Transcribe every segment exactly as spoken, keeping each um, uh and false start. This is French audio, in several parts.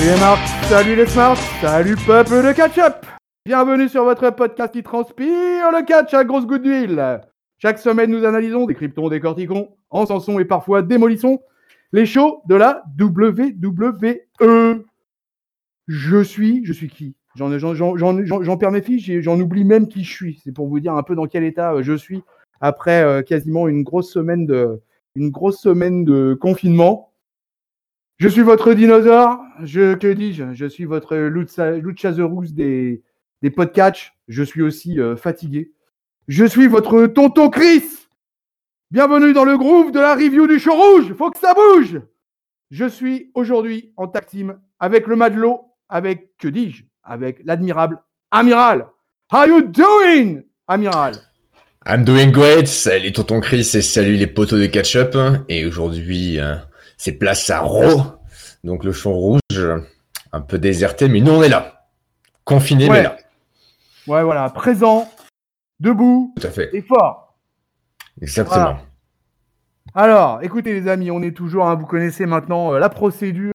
Salut les marques, salut les smarts, salut peuple de catch-up. Bienvenue sur votre podcast qui transpire le catch à grosse goutte d'huile. Chaque semaine, nous analysons, décryptons, décortiquons, encensons et parfois démolissons les shows de la W W E. Je suis, je suis qui J'en, j'en, j'en, j'en, j'en perds mes fiches, j'en oublie même qui je suis. C'est pour vous dire un peu dans quel état je suis après euh, quasiment une grosse semaine de, une grosse semaine de confinement. Je suis votre dinosaure, je, que dis-je, je suis votre Luchasaurus des, des podcasts, je suis aussi euh, fatigué. Je suis votre tonton Chris. Bienvenue dans le groove de la review du show rouge, faut que ça bouge. Je suis aujourd'hui en tag team avec le Madelot, avec, que dis-je, avec l'admirable Amiral. How you doing, Amiral? I'm doing great, salut tonton Chris et salut les potos de catch-up. Et aujourd'hui, euh, c'est place à Raw, donc le show rouge, un peu déserté, mais nous on est là, confinés ouais. mais là. Ouais, voilà, présent, debout, tout à fait. Et fort. Exactement. Voilà. Alors, écoutez les amis, on est toujours, hein, vous connaissez maintenant euh, la procédure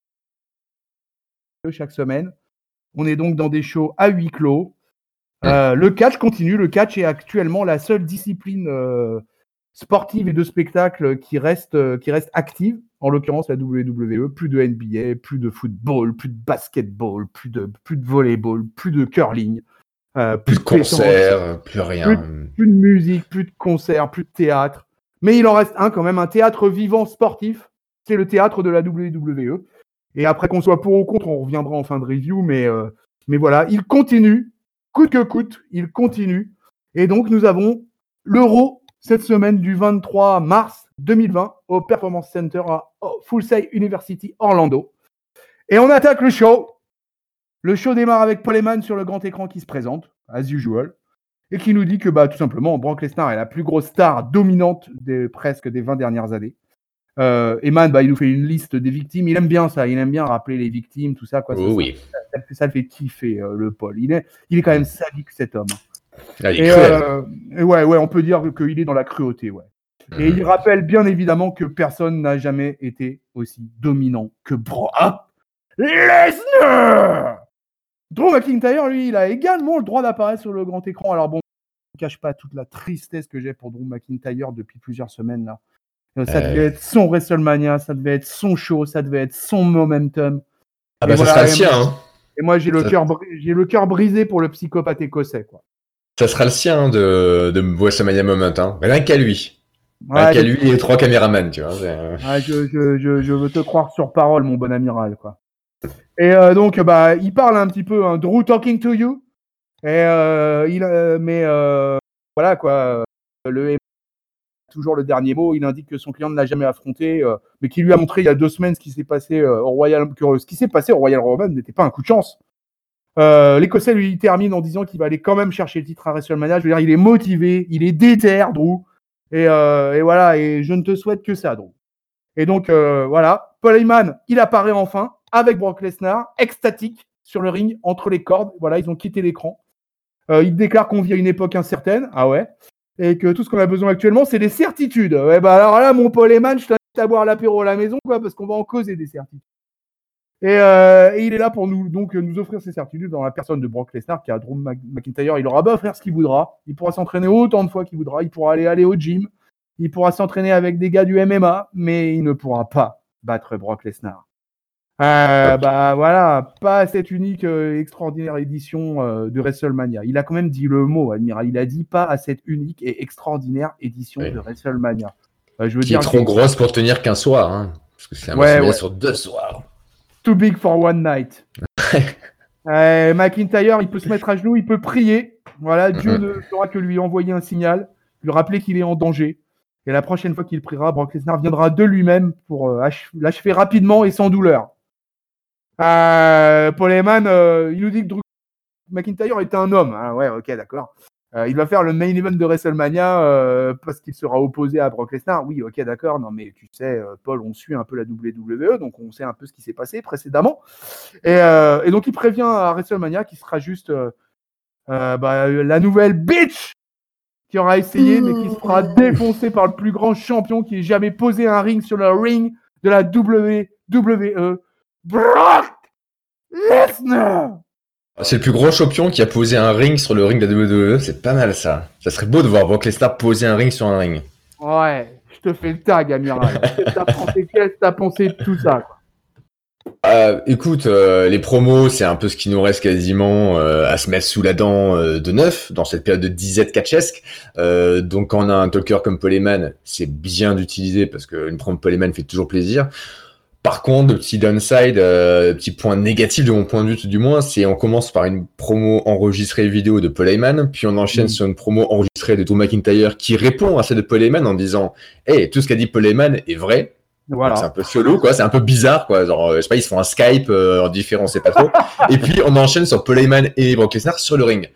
chaque semaine. On est donc dans des shows à huis clos. Euh, mmh. Le catch continue. Le catch est actuellement la seule discipline euh, sportive et de spectacle qui reste, euh, qui reste active. En l'occurrence, la W W E. Plus de N B A, plus de football, plus de basketball, plus de, plus de volleyball, plus de curling. Euh, plus, plus de concerts, plus rien. Plus, plus de musique, plus de concerts, plus de théâtre. Mais il en reste un quand même, un théâtre vivant sportif. C'est le théâtre de la W W E. Et après qu'on soit pour ou contre, on reviendra en fin de review. Mais, euh, mais voilà, il continue. Coûte que coûte, il continue. Et donc, nous avons l'Euro cette semaine du vingt-trois mars deux mille vingt au Performance Center à Full Sail University Orlando. Et on attaque le show. Le show démarre avec Paul Heyman sur le grand écran qui se présente, as usual, et qui nous dit que bah, tout simplement, Brock Lesnar est la plus grosse star dominante des, presque des vingt dernières années. Euh, Heyman, bah, il nous fait une liste des victimes. Il aime bien ça, il aime bien rappeler les victimes, tout ça. Quoi. Oh, ça, oui. ça, ça, ça, ça le fait kiffer, euh, le Paul. Il est, il est quand même sadique, cet homme. Ah, il est et, cruel. Euh, et ouais, ouais, on peut dire qu'il est dans la cruauté. Ouais. Mmh. Et il rappelle bien évidemment que personne n'a jamais été aussi dominant que Brock Lesnar. Drew McIntyre, lui, il a également le droit d'apparaître sur le grand écran. Alors bon, je ne cache pas toute la tristesse que j'ai pour Drew McIntyre depuis plusieurs semaines là. Ça devait euh... être son WrestleMania, ça devait être son show, ça devait être son momentum. Ah bah et ça voilà, sera le sien. Hein. Et moi, j'ai le, ça... cœur, j'ai le cœur brisé pour le psychopathe écossais, quoi. Ça sera le sien de, de WrestleMania Moment, hein. Rien qu'à lui. Ouais, Rien qu'à lui et les trois caméramans, tu vois. Ouais, je, je, je, je veux te croire sur parole, mon bon amiral, quoi. Et euh, donc, bah, il parle un petit peu, hein, Drew talking to you. Et euh, il, euh, mais euh, voilà quoi, le toujours le dernier mot. Il indique que son client ne l'a jamais affronté, euh, mais qui lui a montré il y a deux semaines ce qui s'est passé euh, au Royal, que ce qui s'est passé au Royal Rumble n'était pas un coup de chance. Euh, L'Écossais lui termine en disant qu'il va aller quand même chercher le titre à WrestleMania. Je veux dire, il est motivé, il est déter, Drew. Et, euh, et voilà, et je ne te souhaite que ça, Drew. Et donc euh, voilà, Paul Heyman, il apparaît enfin avec Brock Lesnar, extatique sur le ring entre les cordes. Voilà, ils ont quitté l'écran. Euh, il déclare qu'on vit à une époque incertaine. Ah ouais. Et que tout ce qu'on a besoin actuellement, c'est des certitudes. Ouais, bah alors là, mon Paul Heyman, je t'invite à boire l'apéro à la maison, quoi, parce qu'on va en causer des certitudes. Et, euh, et il est là pour nous, donc, nous offrir ces certitudes dans la personne de Brock Lesnar, qui a Drew McIntyre. Il aura beau faire ce qu'il voudra. Il pourra s'entraîner autant de fois qu'il voudra. Il pourra aller, aller au gym. Il pourra s'entraîner avec des gars du M M A, mais il ne pourra pas battre Brock Lesnar. Euh, bah voilà, pas cette unique euh, extraordinaire édition euh, de WrestleMania. Il a quand même dit le mot, Admiral. Il a dit pas à cette unique et extraordinaire édition oui. de WrestleMania. Euh, je veux Qui dire est trop grosse pour tenir qu'un soir, hein, parce que c'est un ouais, ouais. sur deux soirs. Too big for one night. euh, McIntyre, il peut se mettre à genoux, il peut prier. Voilà, Dieu mm-hmm. ne fera que lui envoyer un signal, lui rappeler qu'il est en danger. Et la prochaine fois qu'il priera, Brock Lesnar viendra de lui-même pour euh, l'achever rapidement et sans douleur. Euh, Paul Heyman, euh, il nous dit que Drew McIntyre est un homme. Ah ouais, ok, d'accord. Euh, il va faire le main event de WrestleMania euh, parce qu'il sera opposé à Brock Lesnar. Oui, ok, d'accord. Non, mais tu sais, euh, Paul, on suit un peu la W W E, donc on sait un peu ce qui s'est passé précédemment. Et, euh, et donc, il prévient à WrestleMania qu'il sera juste euh, euh, bah, la nouvelle bitch qui aura essayé, mais qui se fera défoncer par le plus grand champion qui ait jamais posé un ring sur le ring de la W W E. Brock Lesnar. C'est le plus gros champion qui a posé un ring sur le ring de la W W E, c'est pas mal ça. Ça serait beau de voir Brock Lesnar poser un ring sur un ring. Ouais, je te fais le tag, Amiral. T'as pensé qu'est-ce t'as pensé de tout ça, quoi. Euh, écoute, euh, les promos, c'est un peu ce qui nous reste quasiment euh, à se mettre sous la dent euh, de neuf dans cette période de disette catchesque. Euh, donc quand on a un talker comme Paul Heyman, c'est bien d'utiliser parce qu'une promo Paul Heyman fait toujours plaisir. Par contre, le petit downside, euh, petit point négatif de mon point de vue du moins, c'est on commence par une promo enregistrée vidéo de Paul Heyman, puis on enchaîne mmh. sur une promo enregistrée de Drew McIntyre qui répond à celle de Paul Heyman en disant « Hey, tout ce qu'a dit Paul Heyman est vrai ». Voilà. C'est un peu chelou, quoi. C'est un peu bizarre, quoi. Genre, je sais pas, ils se font un Skype euh, en différent, on sait pas trop. Et puis, on enchaîne sur Paul Heyman et Brock Lesnar sur le ring.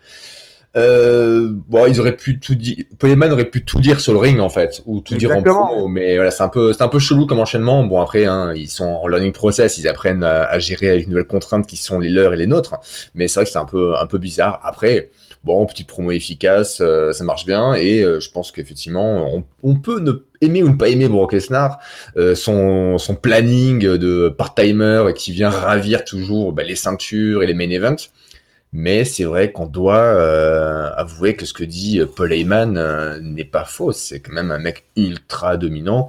Euh, bon, ils auraient pu tout dire. Paul Heyman aurait pu tout dire sur le ring, en fait, ou tout Exactement. dire en promo. Mais voilà, c'est un peu, c'est un peu chelou comme enchaînement. Bon, après, hein, ils sont en learning process, ils apprennent à, à gérer avec de nouvelles contraintes qui sont les leurs et les nôtres. Mais c'est vrai que c'est un peu, un peu bizarre. Après, bon, petite promo efficace, euh, ça marche bien. Et euh, je pense qu'effectivement, on, on peut ne aimer ou ne pas aimer Brock Lesnar, euh, son, son planning de part-timer qui vient ravir toujours bah, les ceintures et les main events. Mais c'est vrai qu'on doit euh, avouer que ce que dit Paul Heyman euh, n'est pas faux. C'est quand même un mec ultra dominant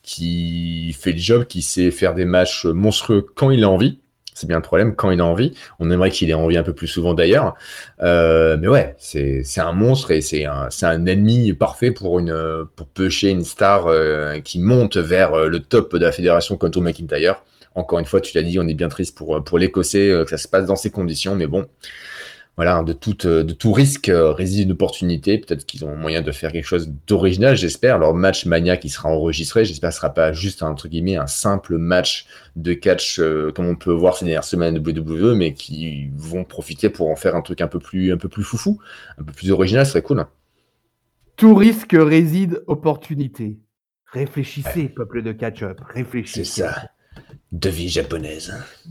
qui fait le job, qui sait faire des matchs monstrueux quand il a envie. C'est bien le problème, quand il a envie. On aimerait qu'il ait envie un peu plus souvent d'ailleurs. Euh, mais ouais, c'est, c'est un monstre et c'est un, c'est un ennemi parfait pour, une, pour pêcher une star euh, qui monte vers le top de la fédération comme Drew McIntyre. Encore une fois, tu l'as dit, on est bien triste pour, pour l'Écossais, que ça se passe dans ces conditions. Mais bon, voilà, de tout, de tout risque réside une opportunité. Peut-être qu'ils ont moyen de faire quelque chose d'original, j'espère. Leur match Mania qui sera enregistré, j'espère que ce ne sera pas juste un, entre guillemets, un simple match de catch euh, comme on peut voir ces dernières semaines de W W E, mais qui vont profiter pour en faire un truc un peu plus, un peu plus foufou, un peu plus original, ce serait cool. Tout risque réside opportunité. Réfléchissez, ouais. Peuple de catch-up, réfléchissez. C'est ça. Devise japonaise.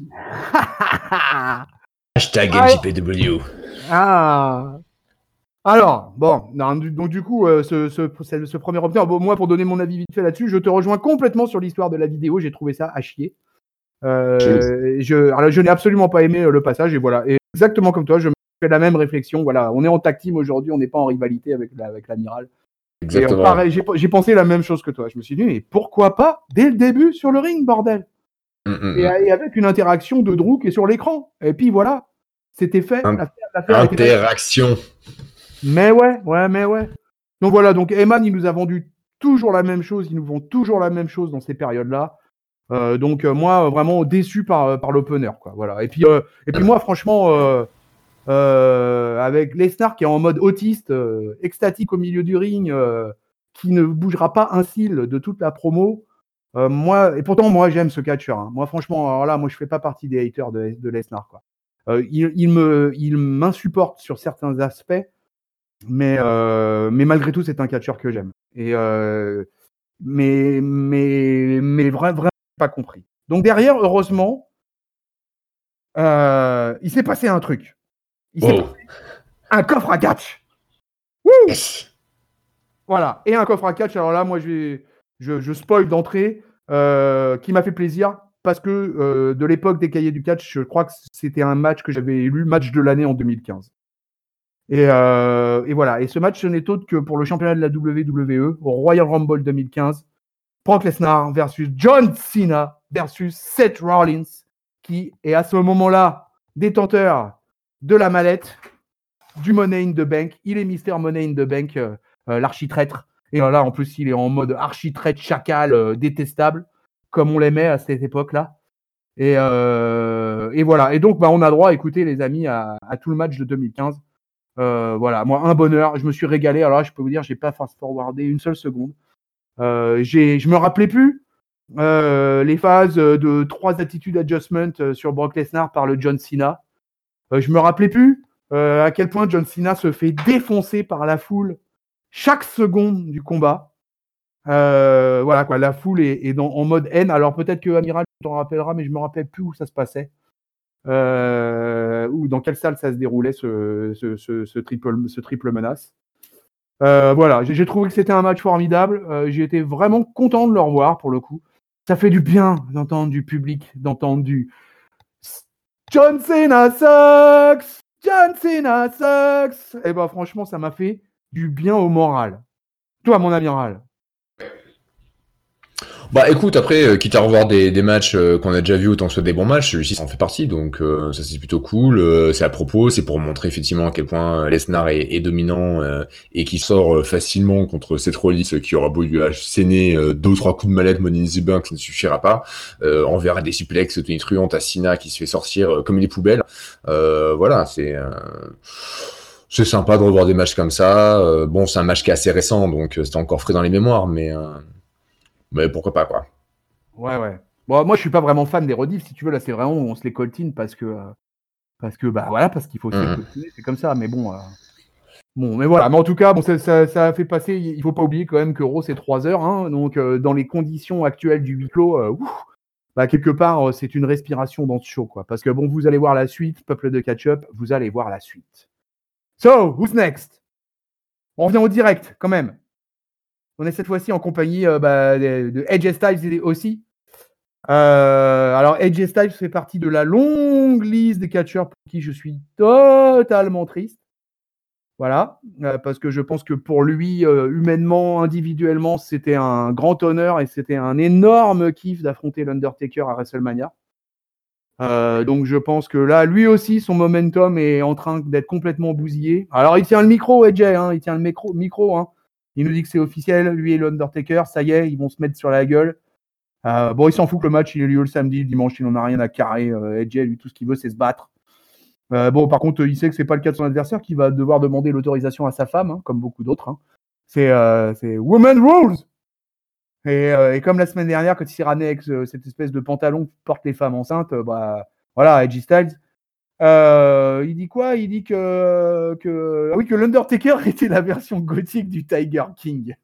Hashtag ah, J P W. Ah. Alors, bon, donc du coup, euh, ce, ce, ce, ce premier opener, bon, moi, pour donner mon avis vite fait là-dessus, je te rejoins complètement sur l'histoire de la vidéo. J'ai trouvé ça à chier. Euh, je, alors, je n'ai absolument pas aimé le passage et voilà. Et exactement comme toi, je me fais la même réflexion. Voilà, on est en tag team aujourd'hui, on n'est pas en rivalité avec, la, avec l'amiral. Exactement. Et, euh, pareil, j'ai, j'ai pensé la même chose que toi. Je me suis dit, mais pourquoi pas dès le début sur le ring, bordel. Mm-hmm. Et, et avec une interaction de Drew qui est sur l'écran. Et puis voilà, c'était fait. Un, l'affaire, l'affaire interaction. Mais ouais, ouais, mais ouais. Donc voilà, donc Heyman, il nous a vendu toujours la même chose, ils nous vendent toujours la même chose dans ces périodes-là. Euh, donc euh, moi, vraiment déçu par, par l'opener, quoi. Voilà. Et puis, euh, et puis moi, franchement, euh, euh, avec Lesnar qui est en mode autiste, euh, extatique au milieu du ring, euh, qui ne bougera pas un cil de toute la promo. Euh, moi, et pourtant, moi, j'aime ce catcheur. Hein. Moi, franchement, alors là, moi, je fais pas partie des haters de, de Lesnar, quoi. Euh, il, il me, il m'insupporte sur certains aspects. Mais, euh, mais malgré tout, c'est un catcheur que j'aime. Et euh, mais mais mais vraiment, vraiment pas compris. Donc derrière, heureusement, euh, il s'est passé un truc. Il oh. s'est passé un coffre à catch. Yes. Voilà. Et un coffre à catch. Alors là, moi, je vais, je, je spoil d'entrée, euh, qui m'a fait plaisir parce que euh, de l'époque des cahiers du catch, je crois que c'était un match que j'avais élu match de l'année en deux mille quinze. Et, euh, et voilà. Et ce match, ce n'est autre que pour le championnat de la W W E au Royal Rumble deux mille quinze. Brock Lesnar versus John Cena versus Seth Rollins, qui est à ce moment-là détenteur de la mallette du Money in the Bank. Il est Mister Money in the Bank, euh, euh, l'architraître. Et là, en plus, il est en mode architraître chacal euh, détestable, comme on l'aimait à cette époque-là. Et, euh, et voilà. Et donc, bah, on a droit, écoutez, les amis, à, à tout le match de deux mille quinze. Euh, voilà, moi, un bonheur. Je me suis régalé. Alors là, je peux vous dire, j'ai pas fast-forwardé une seule seconde. Euh, j'ai, je me rappelais plus euh, les phases de trois attitude adjustment sur Brock Lesnar par le John Cena. Euh, je me rappelais plus euh, à quel point John Cena se fait défoncer par la foule chaque seconde du combat. Euh, voilà quoi, la foule est, est dans, en mode haine. Alors peut-être que Amiral t'en rappellera, mais je me rappelle plus où ça se passait. Euh, ou dans quelle salle ça se déroulait ce, ce, ce, ce, triple, ce triple menace. Euh, voilà, j'ai, j'ai trouvé que c'était un match formidable. Euh, j'ai été vraiment content de le revoir pour le coup. Ça fait du bien d'entendre du public, d'entendre du John Cena sucks! John Cena sucks! Et bah, franchement, ça m'a fait du bien au moral. Toi, mon amiral. Bah écoute, après, euh, quitte à revoir des, des matchs euh, qu'on a déjà vus, autant que ce soit des bons matchs, celui-ci ça en fait partie, donc euh, ça c'est plutôt cool. Euh, c'est à propos, c'est pour montrer effectivement à quel point euh, Lesnar est, est dominant euh, et qui sort euh, facilement contre Seth Rollins, euh, qui aura beau lui asséner euh, deux ou trois coups de mallette Money in the Bank, ça ne suffira pas. Euh, on verra des suplex tonitruantes à Cena qui se fait sortir euh, comme des poubelles. Euh, voilà, c'est... Euh... C'est sympa de revoir des matchs comme ça. Euh, bon, c'est un match qui est assez récent, donc euh, c'était encore frais dans les mémoires, mais... Euh... Mais pourquoi pas, quoi. Ouais, ouais. Bon, moi, je suis pas vraiment fan des rediffs, si tu veux. Là, c'est vraiment, on se les coltine parce que, euh, parce que, bah voilà, parce qu'il faut se les Mmh. coltiner, c'est comme ça. Mais bon, euh, bon, mais voilà. Mais en tout cas, bon, ça, ça, ça a fait passer. Il faut pas oublier quand même que Raw c'est trois heures, hein, donc euh, dans les conditions actuelles du huis clos, euh, ouf, bah quelque part, euh, c'est une respiration dans ce show, quoi. Parce que bon, vous allez voir la suite, peuple de catch-up, vous allez voir la suite. So, who's next? On revient au direct, quand même. On est cette fois-ci en compagnie euh, bah, de, de A J Styles aussi. Euh, alors, A J Styles fait partie de la longue liste des catcheurs pour qui je suis totalement triste. Voilà, euh, parce que je pense que pour lui, euh, humainement, individuellement, c'était un grand honneur et c'était un énorme kiff d'affronter l'Undertaker à WrestleMania. Euh, donc je pense que là, lui aussi, son momentum est en train d'être complètement bousillé. Alors il tient le micro, A J, hein, il tient le micro, micro hein. Il nous dit que c'est officiel, lui et l'Undertaker, ça y est, ils vont se mettre sur la gueule. Euh, bon, il s'en fout que le match il ait lieu le samedi, le dimanche, il n'en a rien à carrer. Euh, A J, lui, tout ce qu'il veut, c'est se battre. Euh, bon, par contre, il sait que c'est pas le cas de son adversaire, qui va devoir demander l'autorisation à sa femme, hein, comme beaucoup d'autres. Hein. C'est, euh, c'est Women Rules. Et, euh, et comme la semaine dernière, quand il s'est ramené avec ce, cette espèce de pantalon que portent les femmes enceintes, euh, bah voilà, A J Styles. Euh, il dit quoi? Il dit que, que, ah oui, que l'Undertaker était la version gothique du Tiger King.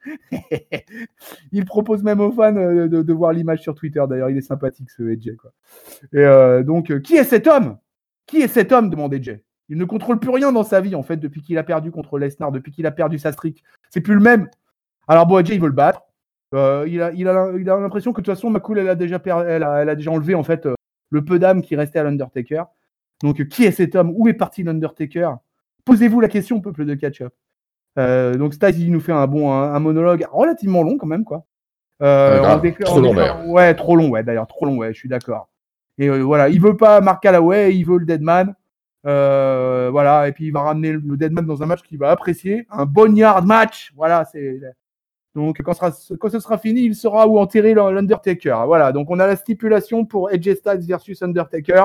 Il propose même aux fans de, de, de voir l'image sur Twitter. D'ailleurs, il est sympathique ce A J. Quoi. Et euh, donc, euh, qui est cet homme? Qui est cet homme? Demande A J. Il ne contrôle plus rien dans sa vie en fait depuis qu'il a perdu contre Lesnar, depuis qu'il a perdu sa streak. C'est plus le même. Alors bon, A J il veut le battre. Euh, il a, il a, il a l'impression que de toute façon, McCool elle a déjà, per... elle a, elle a déjà enlevé en fait euh, le peu d'âme qui restait à l'Undertaker. Donc, qui est cet homme? Où est parti l'Undertaker? Posez-vous la question, peuple de catch-up. Euh, donc, Styles, il nous fait un bon un, un monologue relativement long quand même, quoi. Euh, Ouais, on grave. décla- Trop on long, décla- d'ailleurs. Ouais, trop long, ouais, d'ailleurs, trop long, ouais, je suis d'accord. Et euh, voilà, il veut pas Mark Calloway, il veut le Deadman. Euh, voilà, et puis il va ramener le Deadman dans un match qu'il va apprécier. Un boneyard match, voilà, c'est. Donc, quand, sera, quand ce sera fini, il saura où enterrer l'Undertaker. Voilà, donc on a la stipulation pour A J Styles versus Undertaker.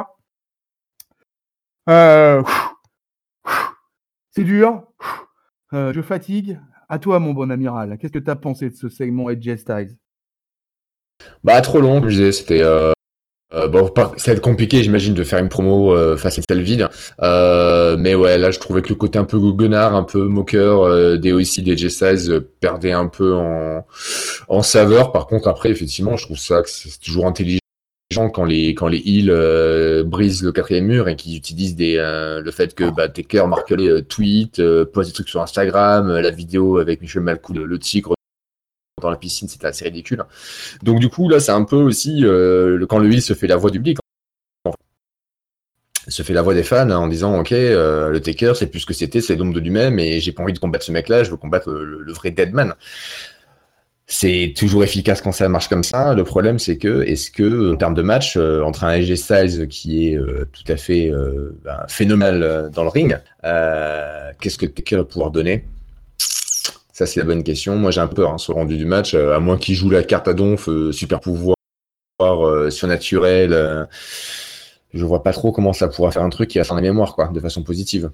Euh, c'est dur. Euh, je fatigue. À toi, mon bon amiral. Qu'est-ce que tu as pensé de ce segment A J Styles? Bah, trop long, comme je disais, c'était... Euh... Euh, bon, pas, ça va être compliqué, j'imagine, de faire une promo euh, face à une salle vide. Euh, mais ouais, là, je trouvais que le côté un peu goguenard, un peu moqueur euh, des O I C, des J Styles euh, perdait un peu en, en saveur. Par contre, après, effectivement, je trouve ça que c'est toujours intelligent quand les quand les heels euh, brisent le quatrième mur et qu'ils utilisent des euh, le fait que bah, Taker marque les euh, tweets, euh, poste des trucs sur Instagram, euh, la vidéo avec Michel Malcool, le, le tigre dans la piscine, c'était assez ridicule. Donc du coup, là, c'est un peu aussi euh, le- quand le heel se fait la voix du public, se fait la voix des fans hein, en disant ok, euh, le Taker, c'est plus ce que c'était, c'est l'ombre de lui-même et j'ai pas envie de combattre ce mec-là, je veux combattre le, le vrai Deadman. C'est toujours efficace quand ça marche comme ça. Le problème, c'est que, est-ce que, en termes de match, euh, entre un A J Styles qui est euh, tout à fait euh, ben, phénoménal euh, dans le ring, euh, qu'est-ce que Taker va pouvoir donner? Ça, c'est la bonne question. Moi, j'ai un peu peur hein, sur le rendu du match, euh, à moins qu'il joue la carte à donf, euh, super pouvoir euh, surnaturel. Euh, je vois pas trop comment ça pourra faire un truc qui va faire la mémoire, quoi, de façon positive.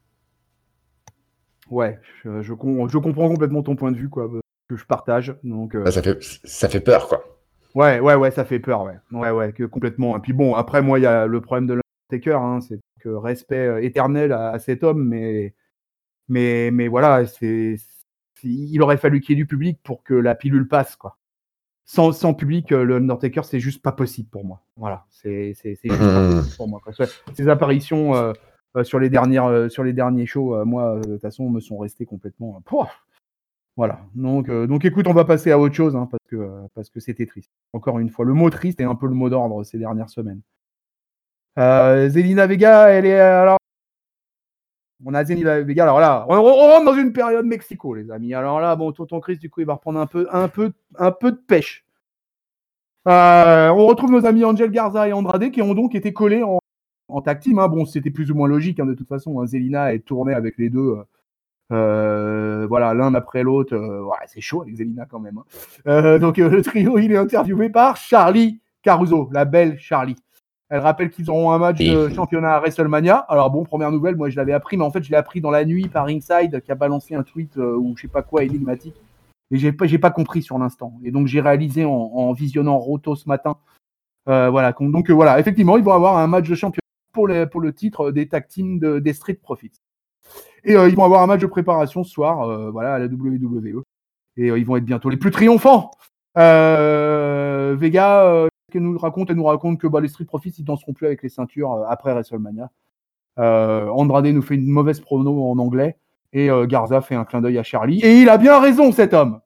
Ouais, je, je, je, comprends complètement ton point de vue, quoi, que je partage. Donc, Ça, euh... ça fait, ça fait peur, quoi. ouais, ouais, ouais, ça fait peur, ouais, ouais, ouais, que complètement. Et puis bon, après, moi, il y a le problème de l'Undertaker, hein, c'est que respect éternel à, à cet homme, mais, mais, mais voilà, c'est, c'est il aurait fallu qu'il y ait du public pour que la pilule passe, quoi. Sans, sans public, le Undertaker, c'est juste pas possible pour moi. Voilà, c'est, c'est, c'est juste mmh. pas possible pour moi. Quoi. Ces apparitions euh, euh, sur, les dernières, euh, sur les derniers shows, euh, moi, euh, de toute façon, me sont restés complètement. Euh, pouf voilà. Donc, euh, donc, écoute, on va passer à autre chose hein, parce que euh, parce que c'était triste. Encore une fois, le mot triste est un peu le mot d'ordre ces dernières semaines. Euh, Zelina Vega, elle est alors. On a Zelina Vega. Alors là, on, on rentre dans une période Mexico, les amis. Alors là, bon, Tonton Chris, du coup, il va reprendre un peu, un peu, un peu de pêche. Euh, on retrouve nos amis Angel Garza et Andrade qui ont donc été collés en, en tag team. Hein. Bon, c'était plus ou moins logique hein, de toute façon. Hein. Zelina est tournée avec les deux. Euh, voilà, l'un après l'autre. Euh, ouais, c'est chaud avec Zelina quand même. Hein. Euh, donc euh, le trio, il est interviewé par Charlie Caruso, la belle Charlie. Elle rappelle qu'ils auront un match de championnat à WrestleMania. Alors bon, première nouvelle, moi je l'avais appris, mais en fait je l'ai appris dans la nuit par Ringside qui a balancé un tweet euh, ou je sais pas quoi énigmatique. Et j'ai pas, j'ai pas compris sur l'instant. Et donc j'ai réalisé en, en visionnant Roto ce matin. Euh, voilà. Donc euh, voilà, effectivement, ils vont avoir un match de championnat pour, les, pour le titre des tag teams de, des Street Profits. Et euh, ils vont avoir un match de préparation ce soir, euh, voilà, à la W W E. Et euh, ils vont être bientôt les plus triomphants. Euh, Vega, euh, qu'elle nous raconte, elle nous raconte que bah, les Street Profits, ils danseront plus avec les ceintures euh, après WrestleMania. Euh, Andrade nous fait une mauvaise promo en anglais. Et euh, Garza fait un clin d'œil à Charlie. Et il a bien raison, cet homme.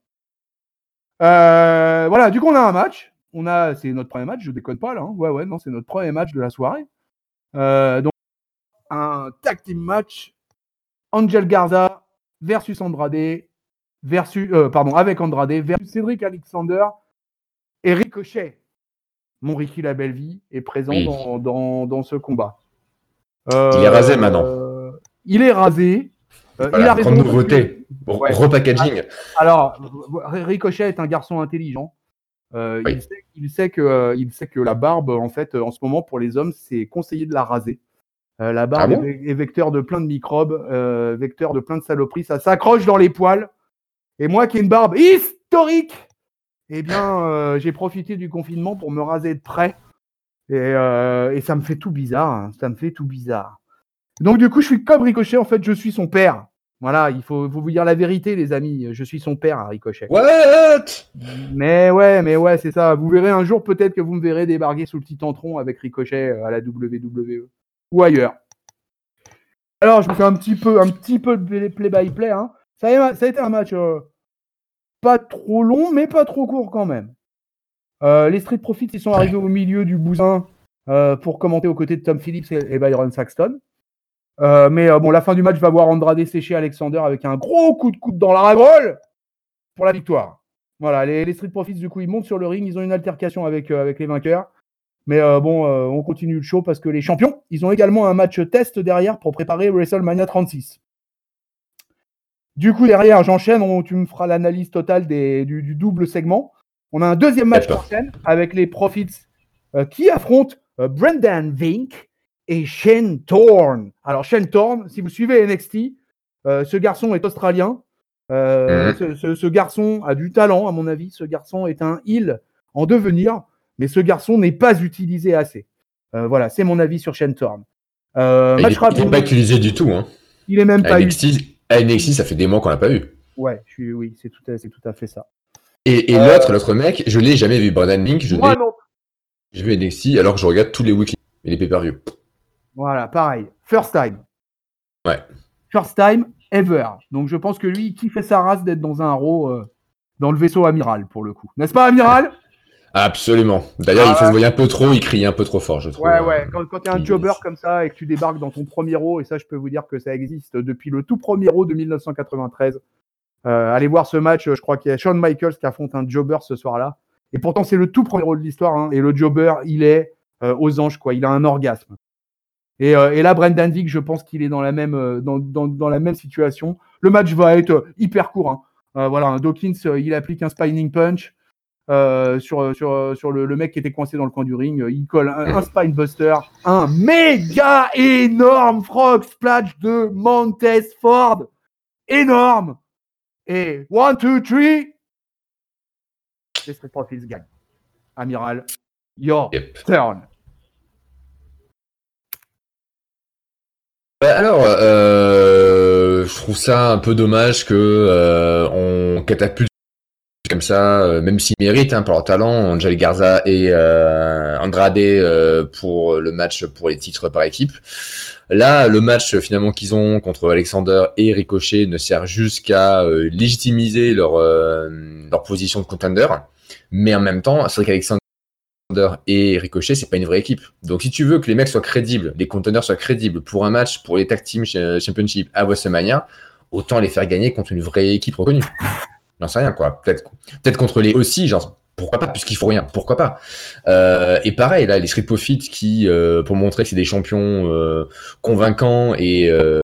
Euh, voilà, du coup, on a un match. On a, c'est notre premier match, je déconne pas là. Hein. Ouais, ouais, non, c'est notre premier match de la soirée. Euh, donc, un tag team match. Angel Garza versus Andrade, versus, euh, pardon, avec Andrade, versus Cédric Alexander et Ricochet. Mon Ricky la belle vie est présent oui. dans, dans, dans ce combat. Euh, il est rasé maintenant. Euh, il est rasé. Euh, voilà, il a grande nouveauté. Bon, ouais. Repackaging. Alors, Ricochet est un garçon intelligent. Euh, oui. il, sait, il, sait que, euh, il sait que la barbe, en fait, en ce moment, pour les hommes, c'est conseillé de la raser. Euh, la barbe ah bon est, est vecteur de plein de microbes, euh, vecteur de plein de saloperies. Ça s'accroche dans les poils. Et moi qui ai une barbe historique, eh bien, euh, j'ai profité du confinement pour me raser de près. Et, euh, et ça me fait tout bizarre. Hein. Ça me fait tout bizarre. Donc, du coup, je suis comme Ricochet. En fait, je suis son père. Voilà, il faut, faut vous dire la vérité, les amis. Je suis son père, Ricochet. What? Mais ouais, mais ouais, c'est ça. Vous verrez un jour, peut-être que vous me verrez débarquer sous le petit tantron avec Ricochet à la W W E. Ou ailleurs. Alors, je vous fais un petit peu, un petit peu de play-by-play. Hein. Ça, a, ça a été un match euh, pas trop long, mais pas trop court quand même. Euh, les Street Profits, ils sont arrivés au milieu du bousin euh, pour commenter aux côtés de Tom Phillips et, et Byron Saxton. Euh, mais euh, bon, la fin du match va voir Andrade sécher Alexander avec un gros coup de coude dans la ragrole pour la victoire. Voilà, les, les Street Profits, du coup, ils montent sur le ring. Ils ont une altercation avec, euh, avec les vainqueurs. Mais euh, bon, euh, on continue le show parce que les champions, ils ont également un match test derrière pour préparer WrestleMania trente-six. Du coup, derrière, j'enchaîne, on, tu me feras l'analyse totale des, du, du double segment. On a un deuxième match en scène avec les Profits euh, qui affrontent euh, Brendan Vink et Shane Thorne. Alors, Shane Thorne, si vous suivez N X T, euh, ce garçon est australien. Euh, mmh. ce, ce, ce garçon a du talent, à mon avis. Ce garçon est un heel en devenir. Mais ce garçon n'est pas utilisé assez. Euh, voilà, c'est mon avis sur Shane Thorne. Euh, il n'est pas utilisé du tout. Hein. Il est même à pas N X T, utilisé. À N X T, ça fait des mois qu'on l'a pas vu. Ouais, je suis, oui, c'est tout, à, c'est tout à fait ça. Et, et euh... l'autre, l'autre mec, je l'ai jamais vu. Brendan Vink, je Moi l'ai. non. J'ai vu N X T alors que je regarde tous les weekly et les pay-per-view. Voilà, pareil. First time. Ouais. First time ever. Donc je pense que lui, il kiffait sa race d'être dans un Raw euh, dans le vaisseau amiral pour le coup. N'est-ce pas, amiral? Absolument. D'ailleurs, ah, il faisait ouais. un peu trop, il criait un peu trop fort, je trouve. Ouais, ouais. Quand, quand tu es un jobber comme ça et que tu débarques dans ton premier Raw, et ça, je peux vous dire que ça existe depuis le tout premier Raw de dix-neuf cent quatre-vingt-treize. Euh, allez voir ce match, je crois qu'il y a Shawn Michaels qui affronte un jobber ce soir-là. Et pourtant, c'est le tout premier Raw de l'histoire. Hein, et le jobber, il est euh, aux anges, quoi. Il a un orgasme. Et, euh, et là, Brendan Vink, je pense qu'il est dans la même, euh, dans, dans, dans la même situation. Le match va être euh, hyper court. Hein. Euh, voilà, hein, Dawkins, euh, il applique un spinning punch. Euh, sur sur sur le, le mec qui était coincé dans le coin du ring, il colle un, un spine buster, un méga énorme frog splash de Montez Ford, énorme. Et one two three, les Street Profits gagnent. Amiral, your yep. turn. Alors, euh, je trouve ça un peu dommage que euh, on catapulte comme ça, euh, même s'ils méritent hein, pour leur talent, Angel Garza et euh, Andrade euh, pour le match pour les titres par équipe. Là, le match finalement qu'ils ont contre Alexander et Ricochet ne sert juste qu'à euh, légitimiser leur euh, leur position de contender, mais en même temps, c'est vrai qu'Alexander et Ricochet, c'est pas une vraie équipe. Donc si tu veux que les mecs soient crédibles, les contenders soient crédibles pour un match, pour les tag team championship à WrestleMania, autant les faire gagner contre une vraie équipe reconnue. J'en sais rien, quoi. Peut-être, peut-être contre les aussi, genre, pourquoi pas, puisqu'il faut rien, pourquoi pas. Euh, et pareil, là, les Street Profits qui, euh, pour montrer que c'est des champions euh, convaincants et euh,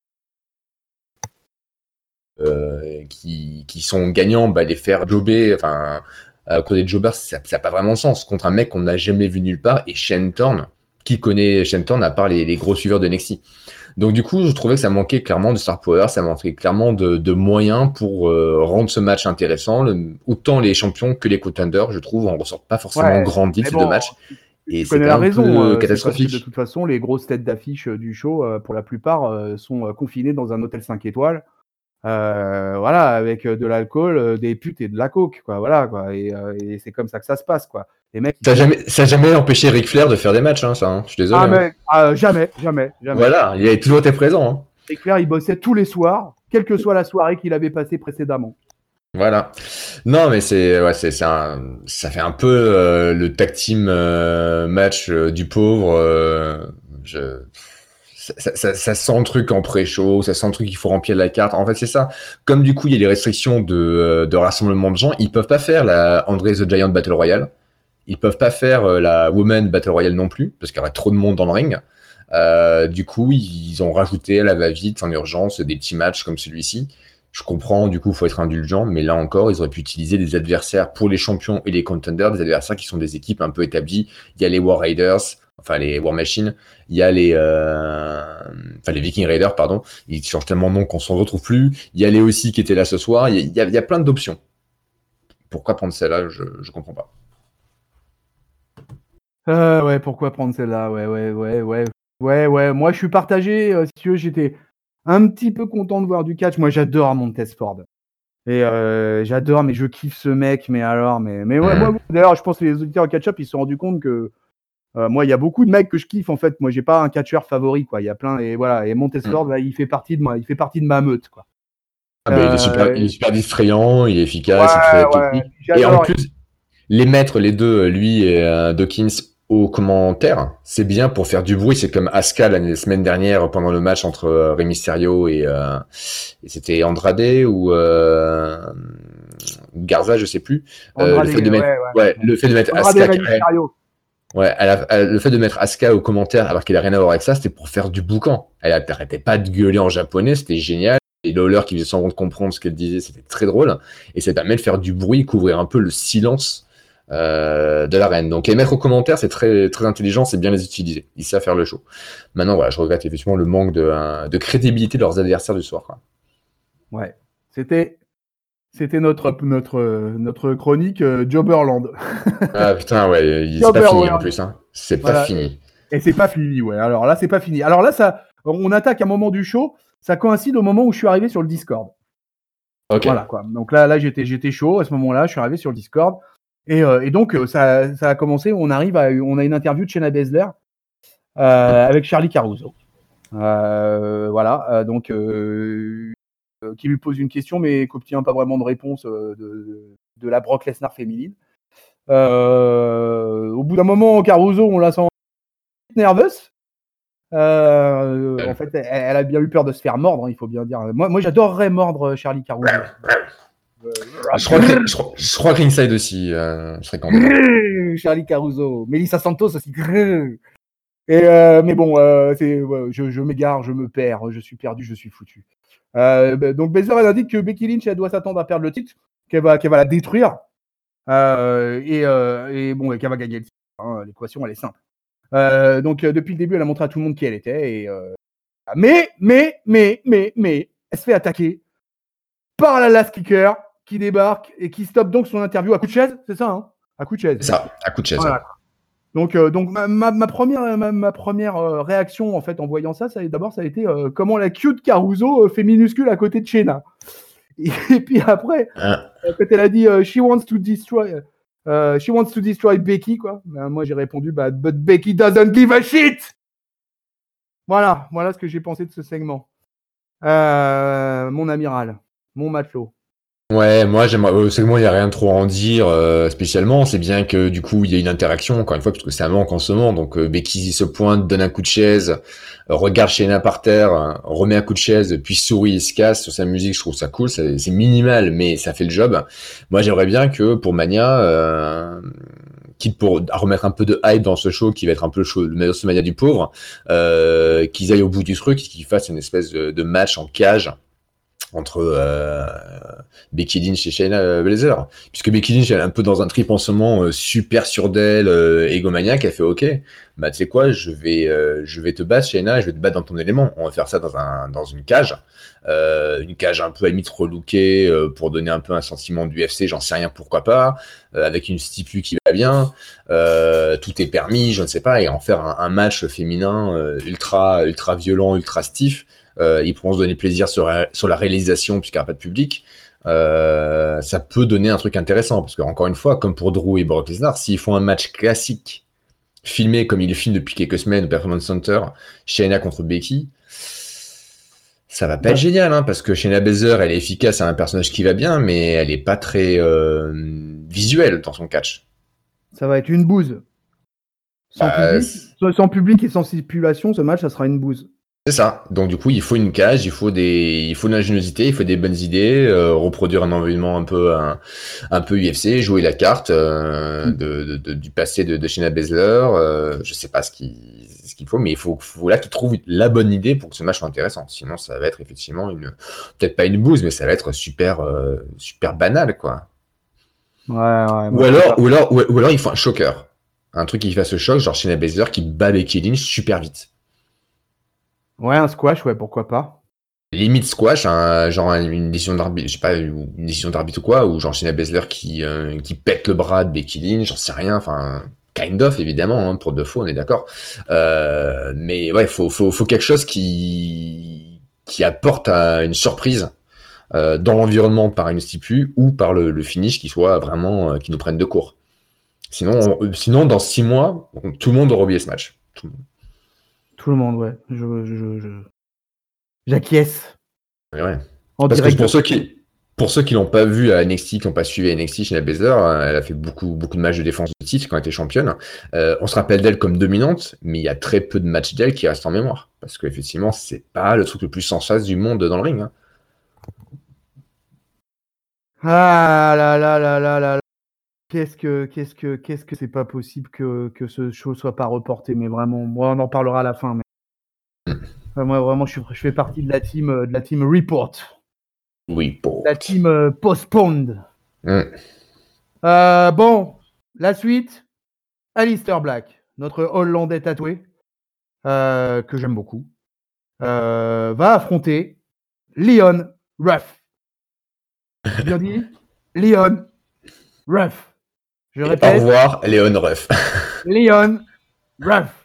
euh, qui, qui sont gagnants, bah, les faire jobber, enfin, à côté de jobbers, ça n'a pas vraiment de sens. Contre un mec qu'on n'a jamais vu nulle part, et Shane Thorne, qui connaît Shane Thorne à part les, les gros suiveurs de N X T. Donc du coup, je trouvais que ça manquait clairement de star power, ça manquait clairement de, de moyens pour euh, rendre ce match intéressant. Le, autant les champions que les contenders, je trouve, on ressort pas forcément Ouais, grandi de ces bon, deux matchs. Et et tu connais c'était la un raison, peu euh, catastrophique. c'est parce que de toute façon, les grosses têtes d'affiche du show, euh, pour la plupart, euh, sont euh, confinées dans un hôtel cinq étoiles. Euh, voilà, avec de l'alcool, euh, des putes et de la coke, quoi. Voilà, quoi. Et, euh, et c'est comme ça que ça se passe, quoi. Les mecs. Ça n'a jamais, ça a jamais empêché Ric Flair de faire des matchs, hein, ça. Hein. Je suis désolé. Ah, mais hein. ah, jamais, jamais, jamais. Voilà, il a toujours été présent. Hein. Ric Flair, il bossait tous les soirs, quelle que soit la soirée qu'il avait passée précédemment. Voilà. Non, mais c'est, ouais, c'est, c'est un, ça fait un peu euh, le tag team euh, match euh, du pauvre. Euh, je, ça, ça, ça, ça sent le truc en pré-show, ça sent le truc qu'il faut remplir la carte. En fait, c'est ça. Comme du coup, il y a les restrictions de, de rassemblement de gens, ils peuvent pas faire la André the Giant Battle Royale. Ils peuvent pas faire euh, la Woman Battle Royale non plus, parce qu'il y aurait trop de monde dans le ring. Euh, du coup, ils ont rajouté à la va-vite, en urgence, des petits matchs comme celui-ci. Je comprends, du coup, il faut être indulgent, mais là encore, ils auraient pu utiliser des adversaires pour les champions et les contenders, des adversaires qui sont des équipes un peu établies. Il y a les War Raiders, enfin les War Machine, il y a les, euh... enfin les Viking Raiders, pardon. Ils changent tellement de nom qu'on s'en retrouve plus. Il y a les aussi qui étaient là ce soir. Il y a, il y a plein d'options. Pourquoi prendre celle-là, je, je comprends pas. Euh, ouais, pourquoi prendre celle-là? Ouais, ouais, ouais, ouais. Ouais, ouais. Moi, je suis partagé. Euh, si tu veux, j'étais un petit peu content de voir du catch. Moi, j'adore Montez Ford. Et euh, j'adore, mais je kiffe ce mec. Mais alors, mais, mais ouais, Mmh. moi, d'ailleurs, je pense que les auditeurs catch-up, ils se sont rendus compte que euh, moi, il y a beaucoup de mecs que je kiffe. En fait, moi, j'ai pas un catcheur favori, quoi. Il y a plein, et voilà. Et Montez Ford, Mmh. là, il fait partie de moi. Il fait partie de ma meute, quoi. Ah bah, il est super, il est Euh, super distrayant, il est efficace, il ouais, fait ouais. technique. Et en J'adore. plus, les mettre, les deux, lui et euh, Dawkins, aux commentaires, c'est bien pour faire du bruit. C'est comme Asuka la semaine dernière pendant le match entre euh, Rey Mysterio et, euh, et c'était Andrade ou euh, Garza, je sais plus. Euh, Andrade, le fait de ouais, mettre, ouais. ouais, le fait de mettre Andrade Asuka, Rey Mysterio. ouais, à la- à- le fait de mettre Asuka aux commentaires alors qu'il a rien à voir avec ça, c'était pour faire du boucan. Elle n'arrêtait pas de gueuler en japonais, c'était génial. Et Lawler qui faisait semblant de comprendre ce qu'elle disait, c'était très drôle. Et ça permet de faire du bruit, couvrir un peu le silence euh, de l'arène. Donc les mettre aux commentaires, c'est très très intelligent, c'est bien les utiliser. Ils savent faire le show. Maintenant, voilà, je regrette effectivement le manque de, euh, de crédibilité de leurs adversaires du soir. Quoi. Ouais. C'était, c'était notre, notre, notre chronique euh, Jobberland. Ah putain, ouais, il- c'est pas fini en Jobberland. plus. Hein. C'est pas Voilà. fini. Et c'est pas fini, ouais. Alors là, c'est pas fini. Alors là, ça, on attaque un moment du show. Ça coïncide au moment où je suis arrivé sur le Discord. Ok. Voilà, quoi. Donc là, là, j'étais, j'étais chaud à ce moment-là. Je suis arrivé sur le Discord. Et, euh, et donc, ça, ça a commencé. On arrive à, on a une interview de Shayna Baszler euh, avec Charlie Caruso. Euh, voilà. Euh, donc, euh, euh, qui lui pose une question, mais qui n'obtient pas vraiment de réponse euh, de, de la Brock Lesnar féminine. Euh, au bout d'un moment, Caruso, on la sent nerveuse. Euh, en fait, elle, elle a bien eu peur de se faire mordre, hein, il faut bien dire. Moi, moi j'adorerais mordre Charlie Caruso. Je crois que, je crois, je crois que Ringside aussi euh, serait candidat. Charlie Caruso. Melissa Santos aussi. Et euh, mais bon, euh, c'est, ouais, je, je m'égare, je me perds, je suis perdu, je suis foutu. Euh, donc Baszler, elle indique que Becky Lynch, elle doit s'attendre à perdre le titre, qu'elle va, qu'elle va la détruire, euh, et, euh, et bon, et qu'elle va gagner le titre. Hein, l'équation, elle est simple. Euh, donc euh, depuis le début, elle a montré à tout le monde qui elle était. Et, euh, mais, mais, mais, mais, mais, elle se fait attaquer par la Last Kicker qui débarque et qui stoppe donc son interview à coup de chaise, c'est ça, hein, à coup de chaise. C'est ça, à coup de chaise. Voilà. Ouais. Donc, euh, donc ma, ma, ma première, ma, ma première euh, réaction en fait en voyant ça, ça d'abord ça a été euh, comment la cute Caruso euh, fait minuscule à côté de Shayna. Et, et puis après, Hein. quand elle a dit euh, she wants to destroy, uh, she wants to destroy Becky quoi. Ben, moi j'ai répondu bah but Becky doesn't give a shit. Voilà, voilà ce que j'ai pensé de ce segment. Euh, mon amiral, mon matelot. Ouais, moi j'aimerais. Euh, c'est que moi il y a rien trop à en dire euh, spécialement. C'est bien que du coup il y a une interaction encore une fois parce que c'est un manque en ce moment. Donc euh, Becky se pointe, donne un coup de chaise, euh, regarde Shayna par terre, hein, remet un coup de chaise, puis sourit et se casse sur sa musique. Je trouve ça cool. C'est, c'est minimal mais ça fait le job. Moi j'aimerais bien que pour Mania, euh, quitte pour remettre un peu de hype dans ce show qui va être un peu le show le Mania du pauvre, euh, qu'ils aillent au bout du truc, qu'ils fassent une espèce de, de match en cage entre euh, Becky Lynch et Shayna Baszler, puisque Becky Lynch elle est un peu dans un trip en ce moment euh, super sûr d'elle, euh, égomaniaque. Elle fait ok, bah tu sais quoi, je vais euh, je vais te battre Shayna, et je vais te battre dans ton élément. On va faire ça dans un dans une cage, euh, une cage un peu à limite relookée euh, pour donner un peu un sentiment du U F C, j'en sais rien, pourquoi pas, euh, avec une stipu qui va bien, euh, tout est permis, je ne sais pas, et en faire un, un match féminin euh, ultra ultra violent, ultra stiff. Euh, ils pourront se donner plaisir sur, sur la réalisation puisqu'il n'y a pas de public. Euh, ça peut donner un truc intéressant parce que encore une fois, comme pour Drew et Brock Lesnar, s'ils font un match classique filmé comme ils le filment depuis quelques semaines au Performance Center, Shayna contre Becky, ça va pas Ouais. être génial hein, parce que Shayna Baszler elle est efficace, c'est un personnage qui va bien, mais elle est pas très euh, visuelle dans son catch. Ça va être une bouse. Sans Bah, public, sans public et sans stipulation, ce match, ça sera une bouse. c'est ça. Donc du coup, il faut une cage, il faut des, il faut de l'ingéniosité, il faut des bonnes idées, euh, reproduire un environnement un peu, un, un peu U F C, jouer la carte euh, Mm. de, de, de- du passé de, de Shayna Baszler. Euh, je sais pas ce qu'il, ce qu'il faut, mais il faut, faut là qu'ils trouvent la bonne idée pour que ce match soit intéressant. Sinon, ça va être effectivement une, peut-être pas une bouse, mais ça va être super, euh, super banal, quoi. Ouais, ouais. Ou Moi, je alors, préfère. ou alors, ou, ou alors, il faut un choqueur, un truc qui fasse ce choc, genre Shayna Baszler qui bat Becky Lynch super vite. Ouais, un squash, ouais, pourquoi pas. Limite squash, hein, genre une décision d'arbitre, je sais pas, une décision d'arbitre ou quoi, ou genre Shayna Baszler qui, euh, qui pète le bras de Becky Lynch, j'en sais rien, enfin, kind of évidemment, hein, pour de faux, on est d'accord. Euh, mais ouais, faut, faut, faut quelque chose qui, qui apporte à une surprise euh, dans l'environnement par une stipu ou par le, le finish qui soit vraiment, euh, qui nous prenne de court. Sinon, on- sinon dans six mois, tout le monde aura oublié ce match. Tout le monde. Tout le monde, ouais. Je, je, je... J'acquiesce. Mais ouais. En Parce que direct. pour ceux qui pour ceux qui l'ont pas vu à N X T, qui n'ont pas suivi N X T, Shayna Baszler, euh, elle a fait beaucoup beaucoup de matchs de défense de titre quand elle était championne. Euh, on se rappelle d'elle comme dominante, mais il y a très peu de matchs d'elle qui restent en mémoire parce qu'effectivement c'est pas le truc le plus sans face du monde dans le ring. Hein. Ah là là là là là là. Qu'est-ce que, qu'est-ce que, qu'est-ce que c'est pas possible que, que ce show soit pas reporté, mais vraiment, moi, on en parlera à la fin. Mais enfin, moi, vraiment, je, suis, je fais partie de la team, euh, de la team report, Oui, pour. la team euh, postponed. Mm. Euh, bon, la suite, Aleister Black, notre Hollandais tatoué, euh, que j'aime beaucoup, euh, va affronter Leon Ruff. Bien dit, Leon Ruff. Je Et au répète, revoir, Léon Ruff. Leon Ruff.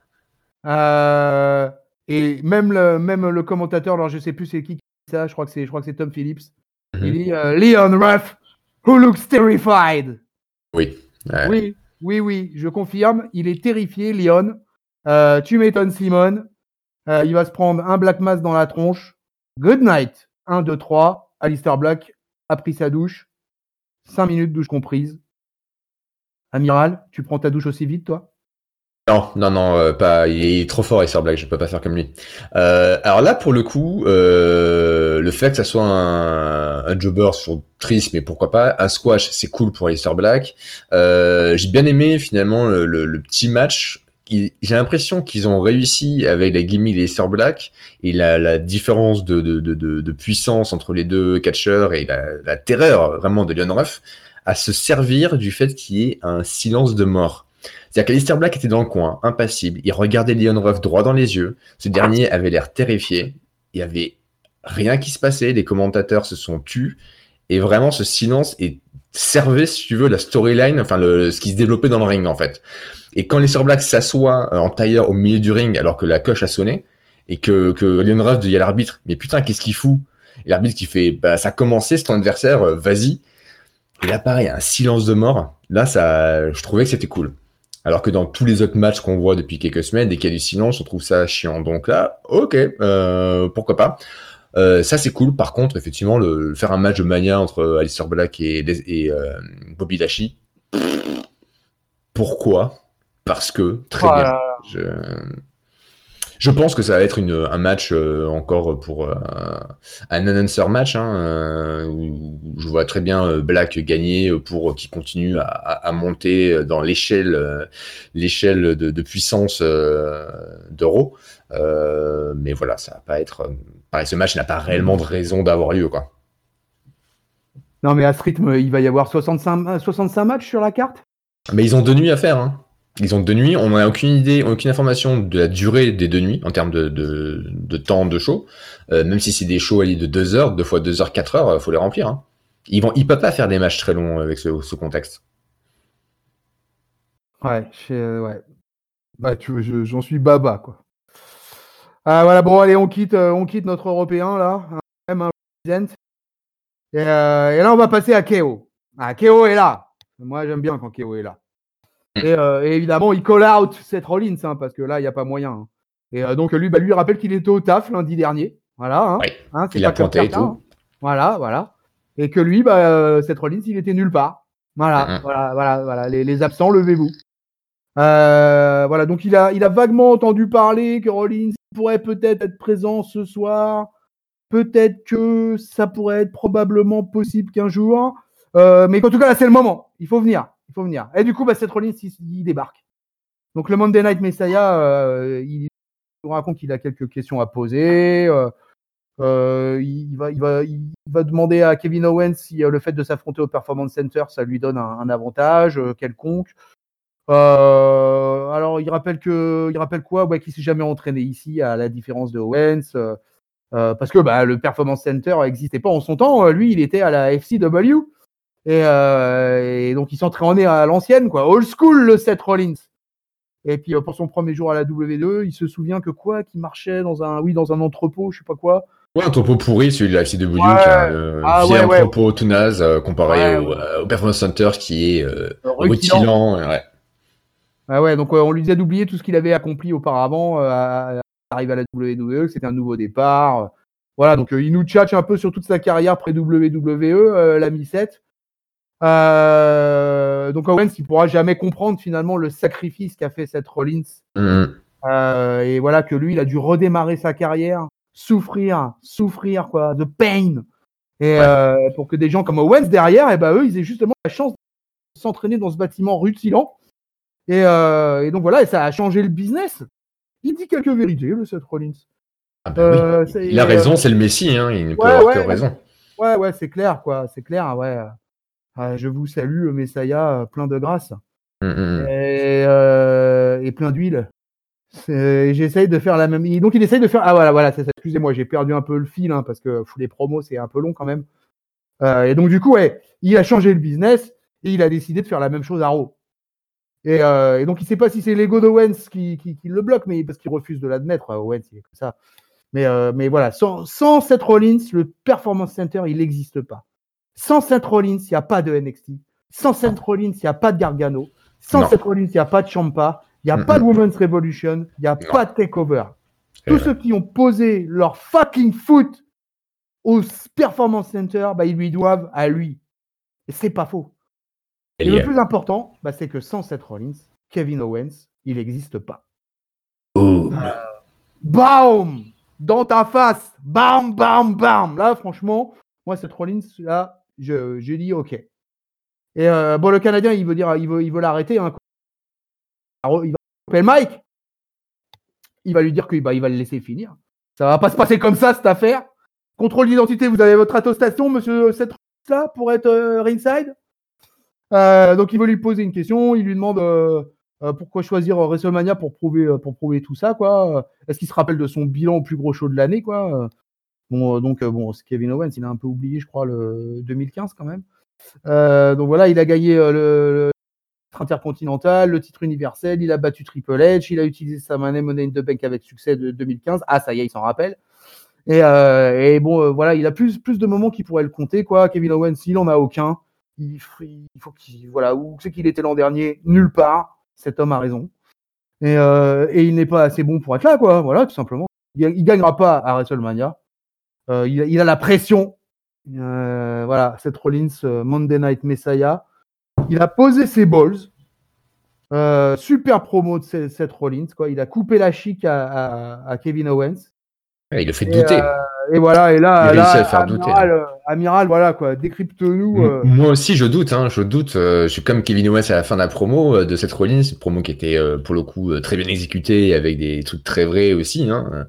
Euh, et même le, même le commentateur, alors je sais plus c'est qui qui dit ça, je crois que c'est, je crois que c'est Tom Phillips. Il dit euh, Leon Ruff, who looks terrified. Oui. Ouais. Oui, oui, oui, je confirme, il est terrifié, Leon. Euh, tu m'étonnes, Simone. Euh, il va se prendre un Black Mass dans la tronche. Good night. un, deux, trois. Aleister Black a pris sa douche. cinq minutes, douche comprise. Amiral, tu prends ta douche aussi vite, toi? Non, non, non, euh, pas. Il est trop fort, Acer Black. Je peux pas faire comme lui. Euh, alors là, pour le coup, euh, le fait que ça soit un, un jobber sur triste, mais pourquoi pas, un squash, c'est cool pour Acer Black. Euh, j'ai bien aimé finalement le, le, le petit match. Il- J'ai l'impression qu'ils ont réussi avec la gimmick des Acer Black et la, la différence de, de, de, de, de puissance entre les deux catcheurs et la, la terreur vraiment de Leon Ruff à se servir du fait qu'il y ait un silence de mort. C'est-à-dire qu'Aleister Black était dans le coin, impassible. Il regardait Leon Ruff droit dans les yeux. Ce dernier avait l'air terrifié. Il y avait rien qui se passait. Les commentateurs se sont tus. Et vraiment, ce silence est servait, si tu veux, la storyline, enfin, le, ce qui se développait dans le ring, en fait. Et quand Aleister Black s'assoit en tailleur au milieu du ring, alors que la coche a sonné, et que, que Leon Ruff dit à l'arbitre, mais putain, qu'est-ce qu'il fout? Et l'arbitre qui fait, bah, ça a commencé, c'est ton adversaire, euh, vas-y. Et là, pareil, un silence de mort. Là, ça, je trouvais que c'était cool. Alors que dans tous les autres matchs qu'on voit depuis quelques semaines, dès qu'il y a du silence, on trouve ça chiant. Donc là, ok, euh, pourquoi pas. Euh, ça c'est cool. Par contre, effectivement, le, le faire un match de Mania entre Aleister Black et, et euh, Bobby Lashley, pourquoi? Parce que très Oh bien. là Je, je pense que ça va être une, un match euh, encore pour euh, un announcer match, hein, euh, où je vois très bien euh, Black gagner pour qu'il continue à, à, à monter dans l'échelle, euh, l'échelle de, de puissance euh, d'Euro. Euh, mais voilà, ça va pas être. Pareil, ce match n'a pas réellement de raison d'avoir lieu, quoi. Non, mais à ce rythme, il va y avoir soixante-cinq, soixante-cinq matchs sur la carte. Mais ils ont deux nuits à faire, hein. Ils ont deux nuits, on n'a aucune idée, aucune information de la durée des deux nuits en termes de, de, de temps de show. Euh, même si c'est des shows de deux heures, deux fois deux heures, quatre heures, il faut les remplir. Hein. Ils vont, ils peuvent pas faire des matchs très longs avec ce, ce contexte. Ouais, je, ouais. Bah, tu, je, j'en suis baba, quoi. Ah, voilà, bon, allez, on quitte, euh, on quitte notre Européen, là. Hein, même un Represent. Et, euh, et là, on va passer à K O. Ah, K O est là. Moi, j'aime bien quand K O est là. Et, euh, et évidemment, il call out Seth Rollins, hein, parce que là, il n'y a pas moyen. Hein. Et euh, donc, lui, bah, lui rappelle qu'il était au taf lundi dernier. Voilà. Hein. Ouais. Hein, c'est Il pas a pointé comme et certains, tout. hein. Voilà, voilà. Et que lui, bah, euh, Seth Rollins, il était nulle part. Voilà, Mm-hmm. voilà, voilà, voilà. Les, les absents, levez-vous. Euh, voilà, donc il a, il a vaguement entendu parler que Rollins pourrait peut-être être présent ce soir. Peut-être que ça pourrait être probablement possible qu'un jour. Euh, mais en tout cas, là, c'est le moment. Il faut venir. Il faut venir. Et du coup, bah, Seth Rollins, il, il débarque. Donc, le Monday Night Messiah, euh, il nous raconte qu'il a quelques questions à poser. Euh, euh, il, va, il, va, il va demander à Kevin Owens si euh, le fait de s'affronter au Performance Center, ça lui donne un, un avantage euh, quelconque. Euh, alors, il rappelle que, il rappelle quoi, ouais, qu'il s'est jamais entraîné ici, à la différence de Owens, euh, euh, parce que bah, le Performance Center n'existait pas en son temps. Lui, il était à la F C W, et, euh, et donc il s'entraînait à l'ancienne, quoi, old school, le Seth Rollins. Et puis euh, pour son premier jour à la W deux, il se souvient que quoi, qu'il marchait dans un, oui, dans un entrepôt, je sais pas quoi. Ouais, un entrepôt pourri, celui de la F C W, Ouais. qui a un Ah vieil ouais, ouais. entrepôt tout naze euh, comparé Ouais, au, ouais. euh, au Performance Center qui est euh, Rutilant. rutilant. Ouais. Ah ouais, donc euh, on lui disait d'oublier tout ce qu'il avait accompli auparavant, euh, à, à arriver à la W W E, que c'était un nouveau départ. Euh, voilà, donc euh, il nous tchatche un peu sur toute sa carrière pré-W W E, euh, l'ami Seth. Euh, donc Owens, il pourra jamais comprendre finalement le sacrifice qu'a fait Seth Rollins. Mm-hmm. Euh, et voilà que lui, il a dû redémarrer sa carrière, souffrir, souffrir, quoi, de pain. Et Ouais. euh, pour que des gens comme Owens derrière, et ben eux, ils aient justement la chance de s'entraîner dans ce bâtiment rutilant. Et, euh, et donc voilà, et ça a changé le business. Il dit quelques vérités, le Seth Rollins. Ah bah Euh, oui, il a raison, c'est le Messie, hein, il ne peut ouais, avoir ouais, que raison. Ouais, ouais, c'est clair, quoi, c'est clair, ouais. Euh, je vous salue, Messiah, plein de grâce. Mm-hmm. Et, euh, et plein d'huile. C'est, j'essaye de faire la même. Donc il essaye de faire. Ah voilà, voilà, c'est ça. Excusez-moi, j'ai perdu un peu le fil, hein, parce que pff, les promos c'est un peu long quand même. Euh, et donc du coup, ouais, il a changé le business et il a décidé de faire la même chose à Raw. Et, euh, et donc il sait pas si c'est l'ego d'Owens qui, qui, qui le bloque, mais parce qu'il refuse de l'admettre. Owens, il est comme ça. Mais, euh, mais voilà, sans, sans Seth Rollins, le Performance Center, il n'existe pas. Sans Seth Rollins, il n'y a pas de N X T. Sans Seth Rollins, il n'y a pas de Gargano. Sans Non. Seth Rollins, il n'y a pas de Ciampa. Il n'y a Mm-mm. pas de Women's Revolution. Il n'y a Non. pas de Takeover. Et Tous voilà. ceux qui ont posé leur fucking foot au Performance Center, bah, ils lui doivent à lui. Et c'est pas faux. Et, Et le plus important, bah, c'est que sans Seth Rollins, Kevin Owens, il n'existe pas. Boom. Euh, Bam! Dans ta face! Bam, bam, bam! Là, franchement, moi, Seth Rollins, là, je, je dis OK. Et euh, bon, le Canadien, il veut dire, il veut, il veut l'arrêter. Hein. Il va appeler Mike. Il va lui dire qu'il bah, il va le laisser finir. Ça va pas se passer comme ça, cette affaire. Contrôle d'identité, vous avez votre attestation, monsieur Seth Rollins, là, pour être euh, ringside. Euh, donc, il veut lui poser une question. Il lui demande euh, euh, pourquoi choisir euh, WrestleMania pour prouver, euh, pour prouver tout ça, quoi. Est-ce qu'il se rappelle de son bilan au plus gros show de l'année, quoi. Bon, euh, donc, euh, bon, c'est Kevin Owens, il a un peu oublié, je crois, le deux mille quinze quand même. Euh, donc voilà, il a gagné euh, le, le titre intercontinental, le titre universel, il a battu Triple H, il a utilisé sa money Money in the Bank avec succès de deux mille quinze. Ah, ça y est, il s'en rappelle. Et, euh, et bon, euh, voilà, il a plus, plus de moments qui pourraient le compter, quoi. Kevin Owens, il en a aucun. Il, il faut qu'il, voilà, où c'est qu'il était l'an dernier? Nulle part. Cet homme a raison. Et, euh, et il n'est pas assez bon pour être là, quoi. Voilà, tout simplement. Il, il gagnera pas à WrestleMania. Euh, il, il a la pression. Euh, voilà, Seth Rollins, euh, Monday Night Messiah. Il a posé ses balls. Euh, super promo de Seth Rollins, quoi. Il a coupé la chic à, à, à Kevin Owens. Ouais, il le fait Et, douter. euh, et voilà, et Il là, réussit à là le faire Amiral, douter. Hein. euh, Amiral, voilà, quoi. Décrypte-nous. Euh... Moi aussi, je doute. Hein, je doute. Euh, je suis comme Kevin Owens à la fin de la promo euh, de Seth Rollins, une promo qui était euh, pour le coup euh, très bien exécutée avec des trucs très vrais aussi. Hein.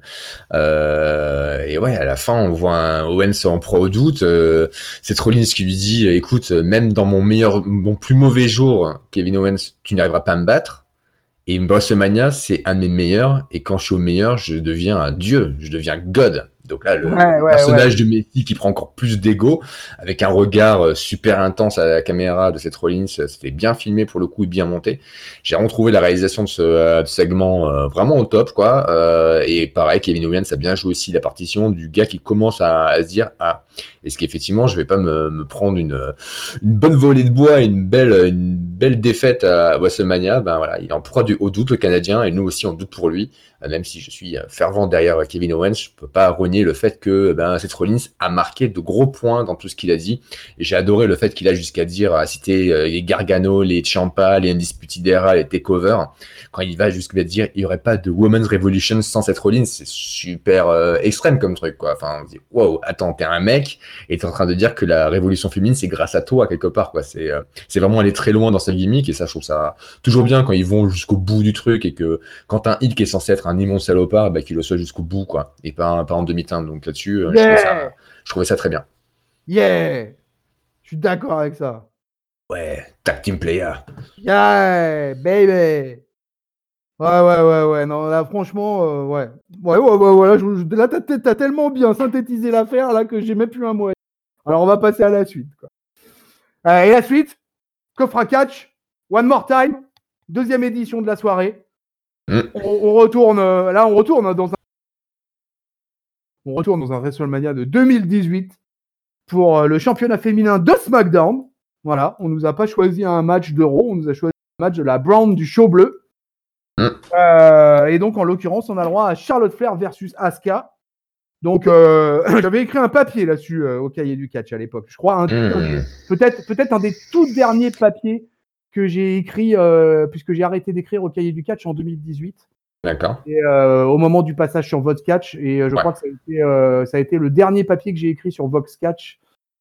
Euh, et ouais, à la fin, on voit un Owens en pro doute. Euh, Seth Rollins qui lui dit, écoute, même dans mon meilleur, mon plus mauvais jour, Kevin Owens, tu n'arriveras pas à me battre. Et WrestleMania, c'est un de mes meilleurs. Et quand je suis au meilleur, je deviens un dieu. Je deviens God. Donc là, le, Ouais, le ouais, personnage ouais. de Messi qui prend encore plus d'ego, avec un regard super intense à la caméra de Seth Rollins, c'était bien filmé pour le coup et bien monté. J'ai retrouvé la réalisation de ce, de ce segment euh, vraiment au top, quoi. Euh, et pareil, Kevin Owens a bien joué aussi la partition du gars qui commence à, à se dire, ah, est-ce qu'effectivement, je vais pas me, me prendre une, une bonne volée de bois et une belle, une belle défaite à WrestleMania. Ben voilà, il en proie du, au doute, le Canadien, et nous aussi on doute pour lui. Même si je suis fervent derrière Kevin Owens, je peux pas renier le fait que ben, Seth Rollins a marqué de gros points dans tout ce qu'il a dit. Et j'ai adoré le fait qu'il a jusqu'à dire, à citer euh, les Gargano, les Ciampa, les Undisputed Era, les Takeover. Quand il va jusqu'à dire, il y aurait pas de Women's Revolution sans Seth Rollins, c'est super euh, extrême comme truc, quoi. Enfin, on se dit, wow, attends, t'es un mec et t'es en train de dire que la révolution féminine, c'est grâce à toi, quelque part, quoi. C'est, euh, c'est vraiment aller très loin dans sa gimmick, et ça, je trouve ça toujours bien quand ils vont jusqu'au bout du truc, et que quand un hit qui est censé être un immense salopard, bah, qu'il le soit jusqu'au bout, quoi, et pas, pas en demi-teinte. Donc là-dessus, euh, Yeah. je, trouvais ça, je trouvais ça très bien. Yeah. Je suis d'accord avec ça. Ouais, tag team player. Yeah, baby. Ouais, ouais, ouais, ouais. Non, là, franchement, euh, ouais. Ouais, ouais, ouais, ouais. Là, je, je, là t'as, t'as tellement bien synthétisé l'affaire là que j'ai même plus un mot. Alors, on va passer à la suite, quoi. Euh, et la suite, coffre à catch, one more time, deuxième édition de la soirée. Mm. On, on retourne, euh, là, on retourne dans un, on retourne dans un WrestleMania de deux mille dix-huit pour euh, le championnat féminin de SmackDown. Voilà, on nous a pas choisi un match d'Euro, on nous a choisi un match de la Brown du show bleu. Mm. Euh, et donc, en l'occurrence, on a le droit à Charlotte Flair versus Asuka. Donc, euh, j'avais écrit un papier là-dessus euh, au cahier du catch à l'époque. Je crois un, mmh. un, peut-être, peut-être un des tout derniers papiers que j'ai écrit, euh, puisque j'ai arrêté d'écrire au cahier du catch en deux mille dix-huit. D'accord. Et euh, au moment du passage sur Vox Catch, et euh, je ouais. crois que ça a, été, euh, ça a été le dernier papier que j'ai écrit sur Vox Catch.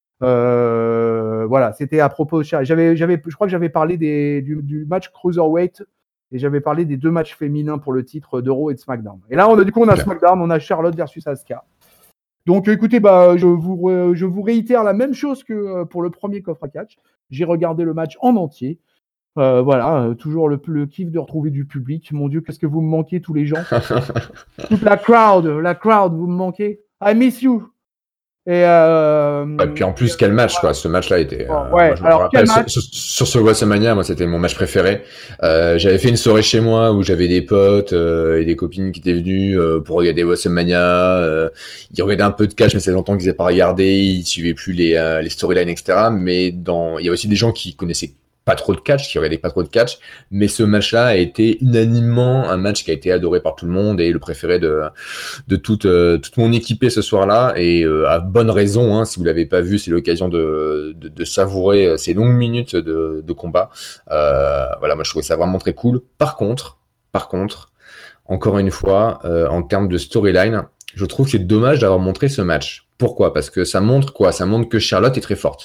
Euh, voilà, c'était à propos. J'avais, j'avais, je crois que j'avais parlé des, du, du match Cruiserweight. Et j'avais parlé des deux matchs féminins pour le titre d'Euro et de SmackDown. Et là, on a du coup, on a okay. SmackDown, on a Charlotte versus Asuka. Donc, écoutez, bah, je vous, je vous réitère la même chose que pour le premier coffre à catch. J'ai regardé le match en entier. Euh, voilà, euh, toujours le, le kiff de retrouver du public. Mon Dieu, qu'est-ce que vous me manquez, tous les gens. Toute la crowd, la crowd, vous me manquez. I miss you. Et, euh, et puis en plus, quel match, quoi. Ce match-là était. Euh, ouais, moi, je alors, rappelle, sur, sur, sur ce WrestleMania, moi, c'était mon match préféré. Euh, j'avais fait une soirée chez moi où j'avais des potes euh, et des copines qui étaient venues euh, pour regarder WrestleMania. Euh, ils regardaient un peu de catch, mais c'est longtemps qu'ils n'avaient pas regardé. Ils suivaient plus les, euh, les storylines, et cetera. Mais dans, il y a aussi des gens qui connaissaient pas trop de catch, qui regardaient pas trop de catch, mais ce match-là a été unanimement un match qui a été adoré par tout le monde et le préféré de de toute euh, toute mon équipée ce soir-là, et euh, à bonne raison, hein, si vous l'avez pas vu, c'est l'occasion de, de de savourer ces longues minutes de de combat. Euh, voilà, moi je trouvais ça vraiment très cool. Par contre, par contre, encore une fois, euh, en termes de storyline, je trouve que c'est dommage d'avoir montré ce match. Pourquoi ? Parce que ça montre quoi ? Ça montre que Charlotte est très forte.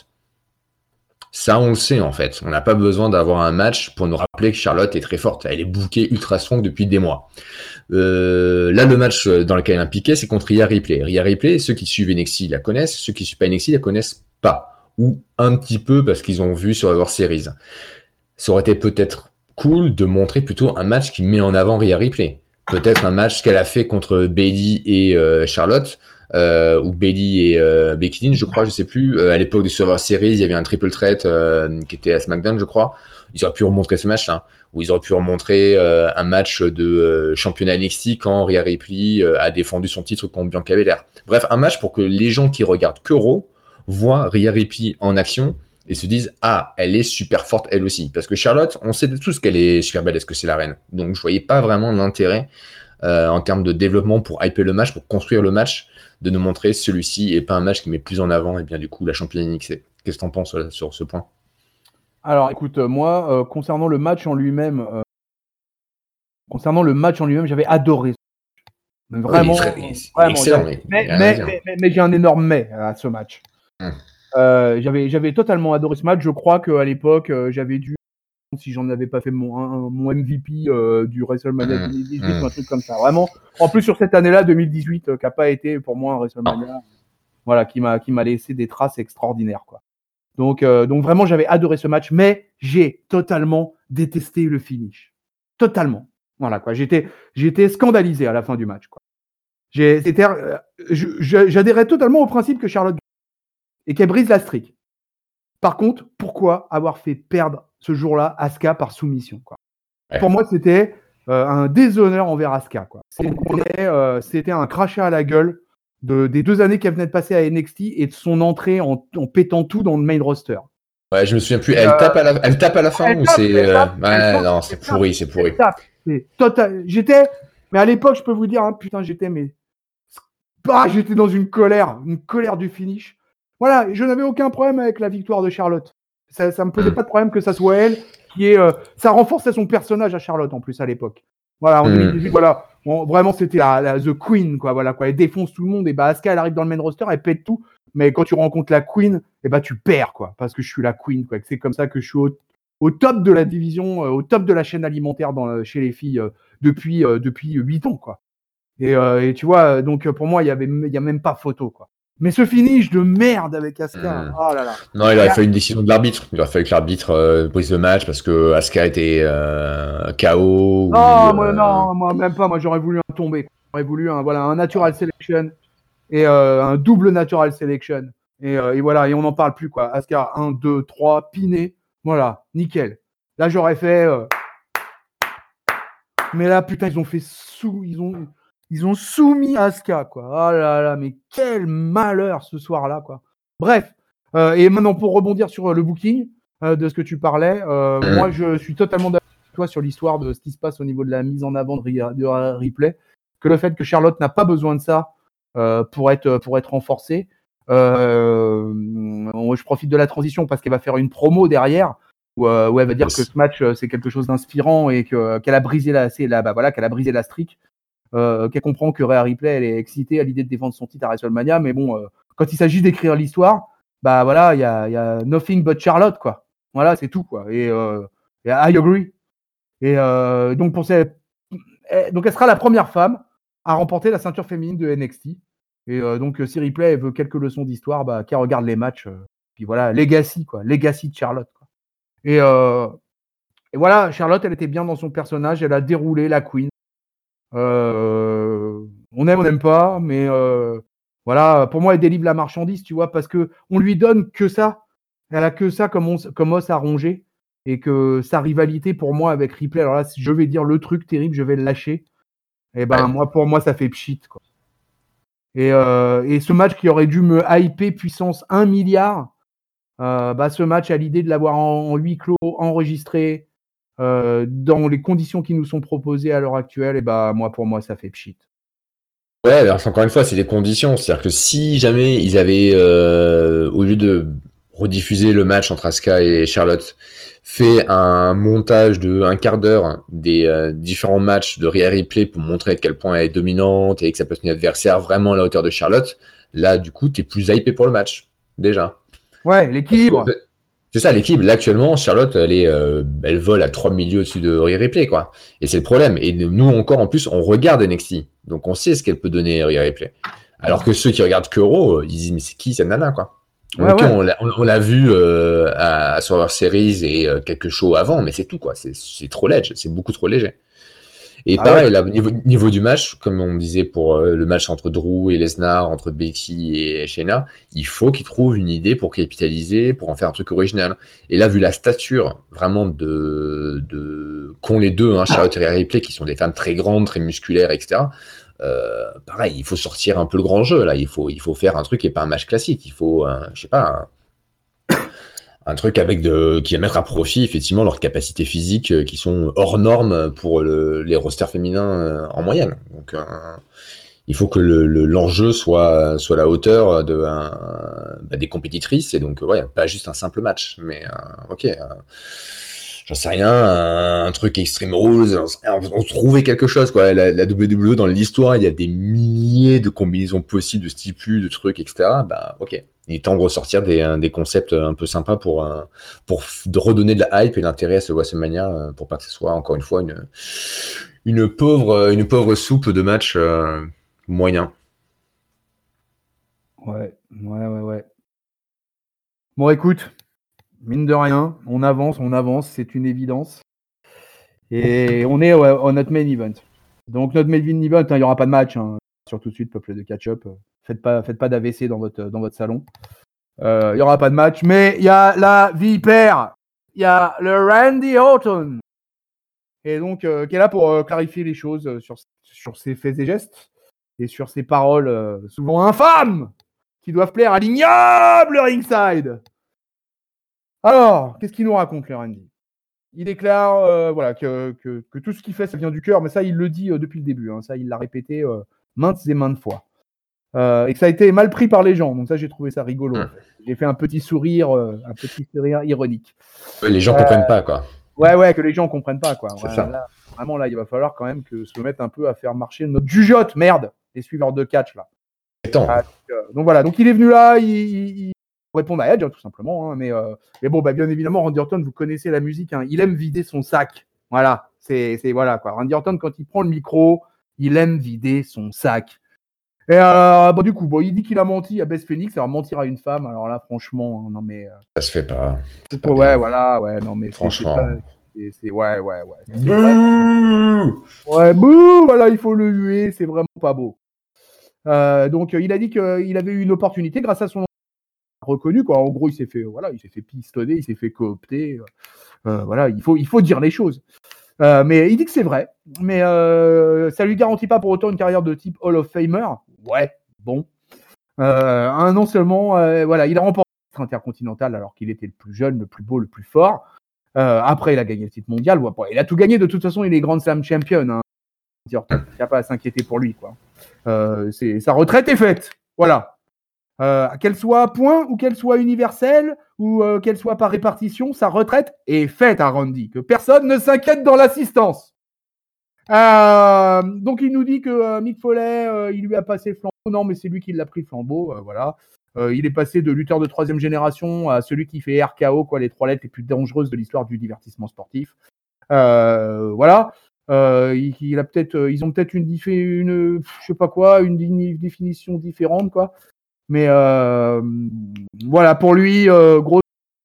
Ça, on le sait, en fait. On n'a pas besoin d'avoir un match pour nous rappeler que Charlotte est très forte. Elle est bookée ultra strong depuis des mois. Euh, là, le match dans lequel elle est impliquée, c'est contre Rhea Ripley. Rhea Ripley, ceux qui suivent N X T la connaissent, ceux qui suivent pas N X T la connaissent pas. Ou un petit peu parce qu'ils ont vu sur leur séries. Ça aurait été peut-être cool de montrer plutôt un match qui met en avant Rhea Ripley. Peut-être un match qu'elle a fait contre Bayley et euh, Charlotte, Euh, ou Bayley et euh, Becky Lynch, je crois, je sais plus. Euh, à l'époque de Survivor Series, il y avait un triple threat euh, qui était à SmackDown, je crois. Ils auraient pu remontrer ce match, hein, ou ils auraient pu remontrer euh, un match de euh, championnat N X T quand Rhea Ripley euh, a défendu son titre contre Bianca Belair. Bref, un match pour que les gens qui regardent que Raw voient Rhea Ripley en action et se disent « Ah, elle est super forte elle aussi ». Parce que Charlotte, on sait tous qu'elle est super belle, est-ce que c'est la reine. Donc je voyais pas vraiment l'intérêt euh, en termes de développement pour hyper le match, pour construire le match, de nous montrer celui-ci et pas un match qui met plus en avant et bien du coup la championne N X T. Qu'est-ce que t'en penses euh, sur ce point? Alors, écoute, euh, moi, euh, concernant le match en lui-même, euh, concernant le match en lui-même, j'avais adoré. Vraiment, oui, il est très, vraiment. Excellent. Mais, mais, mais, mais, mais, mais j'ai un énorme mais à ce match. Hum. Euh, j'avais, j'avais totalement adoré ce match. Je crois qu'à l'époque, euh, j'avais dû, si j'en avais pas fait mon, un, mon M V P euh, du WrestleMania mmh, deux mille dix-huit, mmh. un truc comme ça. Vraiment. En plus, sur cette année-là, deux mille dix-huit, euh, qui n'a pas été pour moi un WrestleMania, ah. voilà, qui m'a, qui m'a laissé des traces extraordinaires, quoi. Donc, euh, donc vraiment, j'avais adoré ce match, mais j'ai totalement détesté le finish. Totalement. Voilà, quoi. J'étais, j'étais scandalisé à la fin du match, quoi. J'ai, c'était, euh, je, je, j'adhérais totalement au principe que Charlotte et qu'elle brise la streak. Par contre, pourquoi avoir fait perdre ce jour-là Asuka par soumission, quoi. Ouais. Pour moi, c'était euh, un déshonneur envers Asuka, quoi. C'était, euh, c'était un crachat à la gueule de, des deux années qu'elle venait de passer à N X T et de son entrée en, en pétant tout dans le main roster. Ouais, je me souviens plus. Elle, euh, tape, à la, elle tape à la fin ou tape, c'est... Euh... Tape, ouais, tape, non, c'est pourri, c'est pourri. C'est total. J'étais... Mais à l'époque, je peux vous dire, hein, putain, j'étais... mais bah, j'étais dans une colère, une colère du finish. Voilà, je n'avais aucun problème avec la victoire de Charlotte. Ça, ça me posait mmh. pas de problème que ça soit elle qui est... Euh, ça renforçait son personnage à Charlotte, en plus, à l'époque. Voilà, en mmh. deux mille dix-huit, voilà. Bon, vraiment, c'était la, la The Queen, quoi. Voilà, quoi. Elle défonce tout le monde. Et bah, Asuka, elle arrive dans le main roster, elle pète tout. Mais quand tu rencontres la Queen, et bah, tu perds, quoi. Parce que je suis la Queen, quoi. C'est comme ça que je suis au, au top de la division, euh, au top de la chaîne alimentaire dans, chez les filles euh, depuis, euh, depuis huit ans, quoi. Et, euh, et tu vois, donc pour moi, il y avait, il y a même pas photo, quoi. Mais ce finish de merde avec Asuka, mmh. oh là là. Non, il aurait fallu une décision de l'arbitre. Il aurait fallu que l'arbitre euh, brise le match parce que Asuka était euh, K O. Non, ou, moi, euh... non, moi même pas. Moi, j'aurais voulu un tombé. J'aurais voulu un, voilà, un natural selection et euh, un double natural selection. Et, euh, et voilà, et on n'en parle plus, quoi. Asuka, un, deux, trois, piné. Voilà, nickel. Là, j'aurais fait. Euh... Mais là, putain, ils ont fait sous. Ils ont. Ils ont soumis Asuka, quoi. Oh là là, mais quel malheur ce soir-là, quoi. Bref, euh, et maintenant pour rebondir sur le booking euh, de ce que tu parlais, euh, mmh. moi je suis totalement d'accord avec toi sur l'histoire de ce qui se passe au niveau de la mise en avant de, de replay, que le fait que Charlotte n'a pas besoin de ça euh, pour être pour être renforcée. Euh, je profite de la transition parce qu'elle va faire une promo derrière. Où, euh, où elle va dire yes. que ce match c'est quelque chose d'inspirant et que qu'elle a brisé la, c'est la bah, voilà, qu'elle a brisé la streak. Euh, qu'elle comprend que Rhea Ripley elle est excitée à l'idée de défendre son titre à WrestleMania, mais bon, euh, quand il s'agit d'écrire l'histoire, bah voilà, il y a, y a nothing but Charlotte, quoi. Voilà, c'est tout, quoi. Et, euh, et I agree. Et euh, donc pour cette, donc elle sera la première femme à remporter la ceinture féminine de N X T. Et euh, donc si Ripley veut quelques leçons d'histoire, bah qu'elle regarde les matchs. Euh, puis voilà, legacy, quoi, legacy de Charlotte, quoi. Et, euh, et voilà, Charlotte, elle était bien dans son personnage, elle a déroulé la Queen. Euh, on aime, on n'aime pas, mais euh, voilà, pour moi, elle délivre la marchandise, tu vois, parce que on lui donne que ça. Elle a que ça comme, on, comme os à ronger, et que sa rivalité pour moi avec Ripley, alors là, si je vais dire le truc terrible, je vais le lâcher. Et ben ouais. moi, pour moi, ça fait pchit, quoi. Et, euh, et ce match qui aurait dû me hyper puissance un milliard, euh, bah ce match a l'idée de l'avoir en, en huis clos, enregistré. Euh, dans les conditions qui nous sont proposées à l'heure actuelle, et bah moi pour moi ça fait pchit. Ouais, alors encore une fois, c'est des conditions. C'est-à-dire que si jamais ils avaient, euh, au lieu de rediffuser le match entre Asuka et Charlotte, fait un montage de un quart d'heure des euh, différents matchs de Rhea Ripley pour montrer à quel point elle est dominante et que ça peut être une adversaire vraiment à la hauteur de Charlotte, là du coup t'es plus hypé pour le match déjà. Ouais, l'équilibre. Que, c'est ça, l'équilibre. Là, actuellement, Charlotte, elle est, euh, elle vole à trois milieux au-dessus de Rhea Ripley, quoi. Et c'est le problème. Et nous, encore, en plus, on regarde N X T. Donc, on sait ce qu'elle peut donner, Rhea Ripley. Alors que ceux qui regardent que Raw, ils disent, mais c'est qui cette nana, quoi? Ouais, okay, ouais. On, l'a, on, on l'a vu euh, à, à Survivor Series et euh, quelques shows avant, mais c'est tout, quoi. C'est, c'est trop léger. C'est beaucoup trop léger. Et ah pareil, ouais. là, niveau, niveau du match, comme on disait pour euh, le match entre Drew et Lesnar, entre Becky et Shayna, il faut qu'ils trouvent une idée pour capitaliser, pour en faire un truc original. Et là, vu la stature vraiment de, de qu'ont les deux, hein, Charlotte et Rhea Ripley, qui sont des femmes très grandes, très musculaires, et cetera. Euh, pareil, il faut sortir un peu le grand jeu là. Il faut, il faut faire un truc et pas un match classique. Il faut, euh, je sais pas. Un... un truc avec de, qui va mettre à profit effectivement leurs capacités physiques euh, qui sont hors normes pour le, les rosters féminins euh, en moyenne. Donc euh, il faut que le, le, l'enjeu soit soit à la hauteur de un, bah, des compétitrices et donc ouais, pas juste un simple match, mais euh, ok. Euh, J'en sais rien, un, un truc Extreme Rules, on, on trouvait quelque chose quoi. La, la W W E dans l'histoire, il y a des milliers de combinaisons possibles, de stipules, de trucs, et cetera. Bah ok, il est temps de ressortir des, des concepts un peu sympas pour pour de redonner de la hype et l'intérêt à ce WrestleMania pour pas que ce soit encore une fois une une pauvre une pauvre soupe de match euh, moyen. Ouais, ouais, ouais, ouais. Bon, écoute. Mine de rien, on avance, on avance, c'est une évidence. Et on est ouais, à notre main event. Donc notre main event, il hein, n'y aura pas de match. Hein. Sur tout de suite, peuple de catch-up. Faites pas, faites pas d'A V C dans votre, dans votre salon. Il euh, n'y aura pas de match. Mais il y a la vipère. Il y a le Randy Orton. Et donc, euh, qui est là pour euh, clarifier les choses euh, sur, sur ses faits et gestes. Et sur ses paroles euh, souvent infâmes. Qui doivent plaire à l'ignoble ringside. Alors, qu'est-ce qu'il nous raconte, le Randy ? Il déclare euh, voilà, que, que, que tout ce qu'il fait, ça vient du cœur, mais ça, il le dit euh, depuis le début. Hein, ça, il l'a répété euh, maintes et maintes fois. Euh, et que ça a été mal pris par les gens. Donc ça, j'ai trouvé ça rigolo. En fait. J'ai fait un petit sourire, euh, un petit sourire ironique. Ouais, les gens euh, comprennent pas, quoi. Ouais, ouais, que les gens comprennent pas, quoi. C'est ouais, ça. Là, vraiment, là, il va falloir quand même que se mettre un peu à faire marcher notre jugeote, merde, les suiveurs de catch, là. C'est temps. Ah, donc, euh, donc voilà, donc il est venu là, il... il, il répondre à Edge, hein, tout simplement. Hein, mais, euh, mais bon, bah, bien évidemment, Randy Orton, vous connaissez la musique. Hein, il aime vider son sac. Voilà, c'est, c'est voilà quoi. Randy Orton, quand il prend le micro, il aime vider son sac. Et euh, bon, du coup, bon, il dit qu'il a menti à Beth Phoenix. Alors mentir à une femme, alors là, franchement, non mais. Euh, ça se fait pas. C'est pas ouais, bien. Voilà, ouais, non mais. Franchement. C'est, c'est pas, c'est, c'est, ouais, ouais, ouais. C'est bouh ouais, bouh, voilà, il faut le huer. C'est vraiment pas beau. Euh, donc, il a dit qu'il avait eu une opportunité grâce à son reconnu quoi. En gros, il s'est fait voilà, il s'est fait pistonner, il s'est fait coopter. Euh, voilà, il faut il faut dire les choses. Euh, mais il dit que c'est vrai, mais euh, ça lui garantit pas pour autant une carrière de type Hall of Famer. Ouais, bon. Euh, un an seulement, euh, voilà, il a remporté le titre intercontinental alors qu'il était le plus jeune, le plus beau, le plus fort. Euh, après, il a gagné le titre mondial. Ouais, il a tout gagné. De toute façon, il est Grand Slam champion. Hein. Il n'y a pas à s'inquiéter pour lui, quoi. Euh, c'est, sa retraite est faite. Voilà. Euh, qu'elle soit à point ou qu'elle soit universelle ou euh, qu'elle soit par répartition, sa retraite est faite à Randy. Que personne ne s'inquiète dans l'assistance. Euh, donc il nous dit que euh, Mick Foley, euh, il lui a passé le flambeau. Non, mais c'est lui qui l'a pris le flambeau. Euh, voilà. Euh, il est passé de lutteur de troisième génération à celui qui fait R K O, quoi, les trois lettres les plus dangereuses de l'histoire du divertissement sportif. Euh, voilà. Euh, il, il a peut-être, ils ont peut-être une, une, je sais pas quoi, une, une définition différente, quoi. Mais euh, voilà, pour lui, euh, gros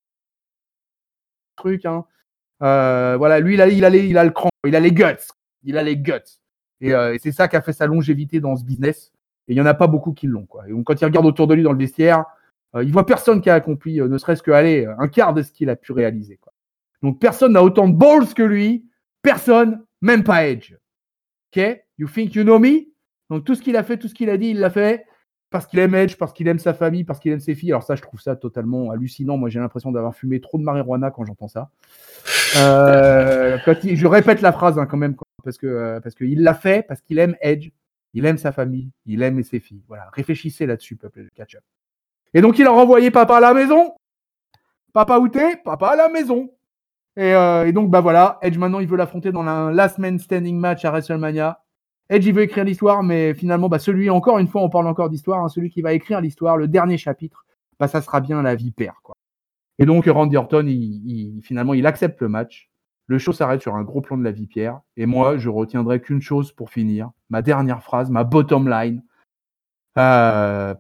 truc. Hein. Euh, voilà, lui, il a, il, a les, il a le cran, il a les guts. Il a les guts. Et, euh, et c'est ça qui a fait sa longévité dans ce business. Et il n'y en a pas beaucoup qui l'ont. Quoi. Et donc, quand il regarde autour de lui dans le vestiaire, euh, il voit personne qui a accompli, euh, ne serait-ce que aller un quart de ce qu'il a pu réaliser. Quoi. Donc, personne n'a autant de balls que lui. Personne, même pas Edge. Ok? You think you know me? Donc, tout ce qu'il a fait, tout ce qu'il a dit, il l'a fait. Parce qu'il aime Edge, parce qu'il aime sa famille, parce qu'il aime ses filles. Alors ça, je trouve ça totalement hallucinant. Moi, j'ai l'impression d'avoir fumé trop de marijuana quand j'entends ça. Euh, quand il, je répète la phrase hein, quand même, quoi, parce que euh, parce qu'il l'a fait, parce qu'il aime Edge, il aime sa famille, il aime ses filles. Voilà, réfléchissez là-dessus, peuple de catch-up. Et donc, il a renvoyé papa à la maison. Papa où t'es? Papa à la maison. Et, euh, et donc, bah voilà, Edge maintenant, il veut l'affronter dans un last man standing match à WrestleMania. Edge, il veut écrire l'histoire, mais finalement, bah, celui, encore une fois, on parle encore d'histoire, hein, celui qui va écrire l'histoire, le dernier chapitre, bah, ça sera bien la vipère, quoi. Et donc, Randy Orton, il, il, finalement, il accepte le match. Le show s'arrête sur un gros plan de la vipère. Et moi, je retiendrai qu'une chose pour finir. Ma dernière phrase, ma bottom line. Euh...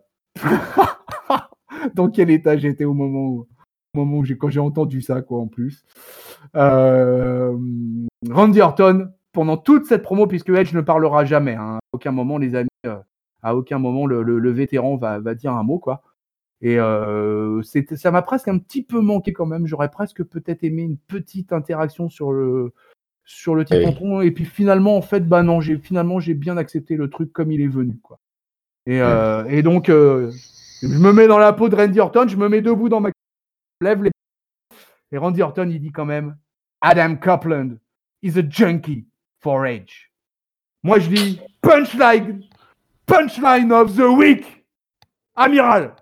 Dans quel état j'étais au moment où, au moment où j'ai, quand j'ai entendu ça, quoi, en plus. Euh... Randy Orton, pendant toute cette promo, puisque Edge ne parlera jamais. Hein. À aucun moment, les amis, euh, à aucun moment, le, le, le vétéran va, va dire un mot, quoi. Et euh, c'était, ça m'a presque un petit peu manqué quand même. J'aurais presque peut-être aimé une petite interaction sur le sur le petit tampon. Et puis finalement, en fait, bah non, j'ai finalement j'ai bien accepté le truc comme il est venu, quoi. Et, euh, et donc, euh, je me mets dans la peau de Randy Orton, je me mets debout dans ma, je lève les Et Randy Orton, il dit quand même Adam Copeland is a junkie for age. Moi, je dis punchline, punchline of the week, Amiral.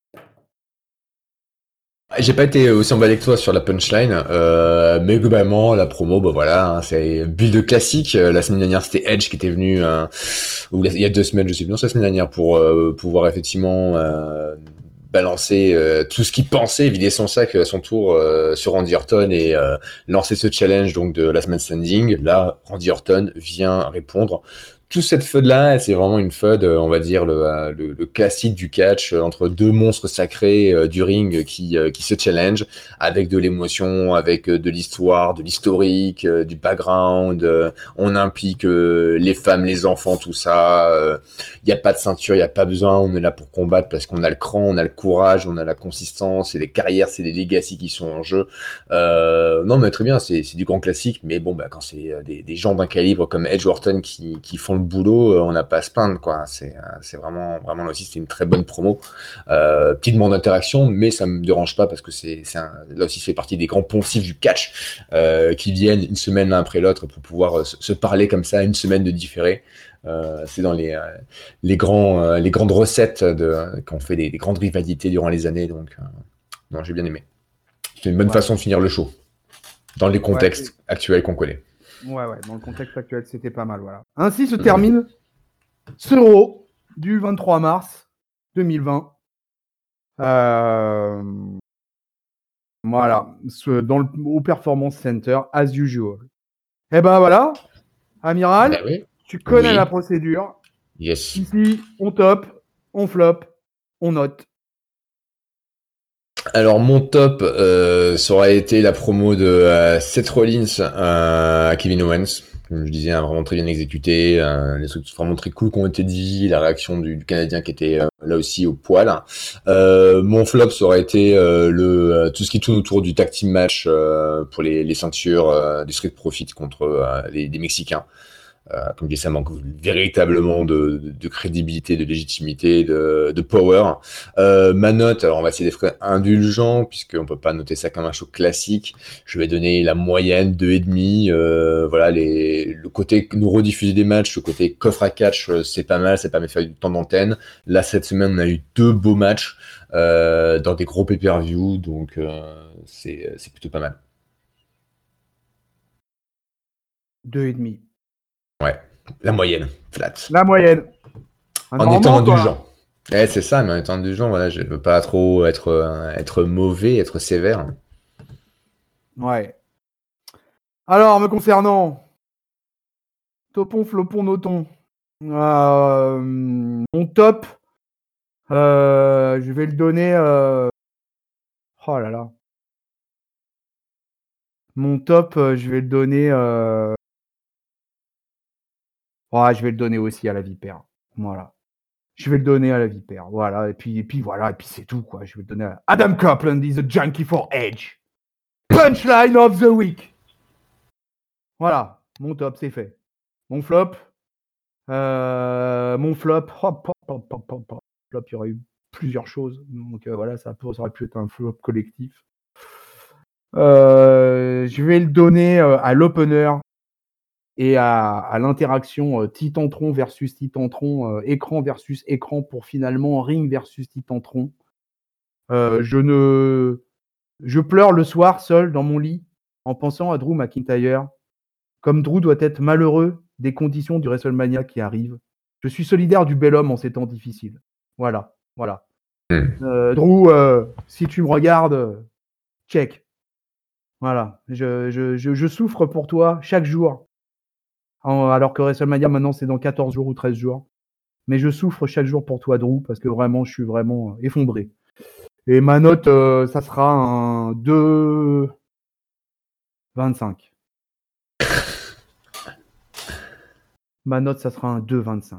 J'ai pas été aussi emballé que toi sur la punchline, euh, mais globalement la promo, bah voilà, hein, c'est build classique. La semaine dernière c'était Edge qui était venu, euh, ou il y a deux semaines, je sais plus, non, c'est la semaine dernière pour euh, pouvoir effectivement euh, balancer euh, tout ce qu'il pensait, vider son sac à son tour euh, sur Randy Orton et euh, lancer ce challenge donc de Last Man Standing. Là, Randy Orton vient répondre. Toute cette feud-là, c'est vraiment une feud, on va dire, le, le, le classique du catch, entre deux monstres sacrés euh, du ring qui, euh, qui se challenge, avec de l'émotion, avec de l'histoire, de l'historique, euh, du background, euh, on implique euh, les femmes, les enfants, tout ça, il euh, n'y a pas de ceinture, il n'y a pas besoin, on est là pour combattre parce qu'on a le cran, on a le courage, on a la consistance, c'est les carrières, c'est les legacy qui sont en jeu. Euh, non mais très bien, c'est, c'est du grand classique, mais bon, bah, quand c'est des, des gens d'un calibre comme Edge Orton qui, qui font le boulot, on n'a pas à se plaindre, quoi. C'est, c'est vraiment, vraiment là aussi, c'était une très bonne promo. Euh, petit demande d'interaction, mais ça me dérange pas parce que c'est, c'est un, là aussi, c'est partie des grands poncifs du catch euh, qui viennent une semaine l'un après l'autre pour pouvoir se, se parler comme ça, une semaine de différé. Euh, c'est dans les, euh, les, grands, euh, les grandes recettes de, qu'on fait des, des grandes rivalités durant les années. Donc, euh, non, j'ai bien aimé. C'est une bonne ouais. façon de finir le show dans les contextes ouais. actuels qu'on connaît. Ouais, ouais, dans le contexte actuel, c'était pas mal, voilà. Ainsi se termine ce Raw du vingt-trois mars deux mille vingt. Euh... Voilà, ce, dans le, au Performance Center, as usual. Et ben voilà, Amiral, ben oui. tu connais oui. la procédure. Yes. Ici, on top, on flop, on note. Alors mon top, euh, ça aurait été la promo de euh, Seth Rollins euh, à Kevin Owens. Comme je disais, hein, vraiment très bien exécuté, euh, les trucs vraiment très cool qui ont été dit, la réaction du, du Canadien qui était euh, là aussi au poil. Euh, mon flop, ça aurait été euh, le euh, tout ce qui tourne autour du tag team match euh, pour les, les ceintures euh, du Street Profit contre euh, les, les Mexicains. Euh, comme je dis, ça manque véritablement de, de, de crédibilité, de légitimité, de, de power. Euh, ma note, alors on va essayer d'être indulgent, puisqu'on peut pas noter ça comme un show classique. Je vais donner la moyenne, deux et demi. Euh, voilà, les, le côté nous rediffuser des matchs, le côté coffre à catch, c'est pas mal, ça permet de faire du temps d'antenne. Là, cette semaine, on a eu deux beaux matchs euh, dans des gros pay-per-view, donc euh, c'est, c'est plutôt pas mal. Deux et demi. Ouais, la moyenne, flat. La moyenne. Un en étant indulgent. Ouais, c'est ça, mais en étant indulgent, voilà, je veux pas trop être, euh, être mauvais, être sévère. Ouais. Alors, me concernant, topon, flopon, noton. Euh, mon top, euh, je vais le donner. Euh... Oh là là. Mon top, euh, je vais le donner. Euh... Ouais, je vais le donner aussi à la Vipère. Voilà. Je vais le donner à la Vipère. Voilà. Et puis, et puis voilà. Et puis c'est tout, quoi. Je vais le donner à Adam Copeland is a junkie for edge. Punchline of the week. Voilà. Mon top, c'est fait. Mon flop. Euh, mon flop. Hop, hop, hop, hop, hop, hop. Flop, il y aurait eu plusieurs choses. Donc euh, voilà, ça, peut, ça aurait pu être un flop collectif. Euh, je vais le donner euh, à l'opener. Et à, à l'interaction euh, Titantron versus Titantron, euh, écran versus écran pour finalement ring versus Titantron. Euh, je ne, je pleure le soir seul dans mon lit en pensant à Drew McIntyre. Comme Drew doit être malheureux des conditions du WrestleMania qui arrive. Je suis solidaire du bel homme en ces temps difficiles. Voilà, voilà. Euh, Drew, euh, si tu me regardes, check. Voilà, je, je, je, je souffre pour toi chaque jour. Alors que WrestleMania, maintenant, c'est dans quatorze jours ou treize jours. Mais je souffre chaque jour pour toi, Drew, parce que vraiment, je suis vraiment effondré. Et ma note, euh, ça sera un deux vingt-cinq. Ma note, ça sera un deux vingt-cinq.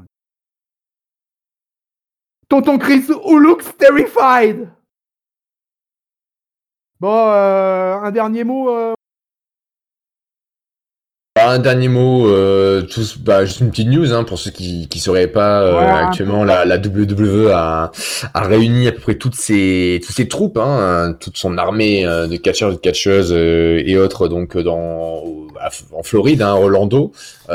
Tonton Chris, who looks terrified. Bon, euh, un dernier mot. Euh... Bah, un dernier mot, euh, tous, bah, juste une petite news hein, pour ceux qui qui sauraient pas. Euh, Ouais, actuellement, la, la W W E a, a réuni à peu près toutes ses toutes ses troupes, hein, toute son armée euh, de catcheurs, de catcheuses euh, et autres, donc dans à- en Floride, hein, Orlando.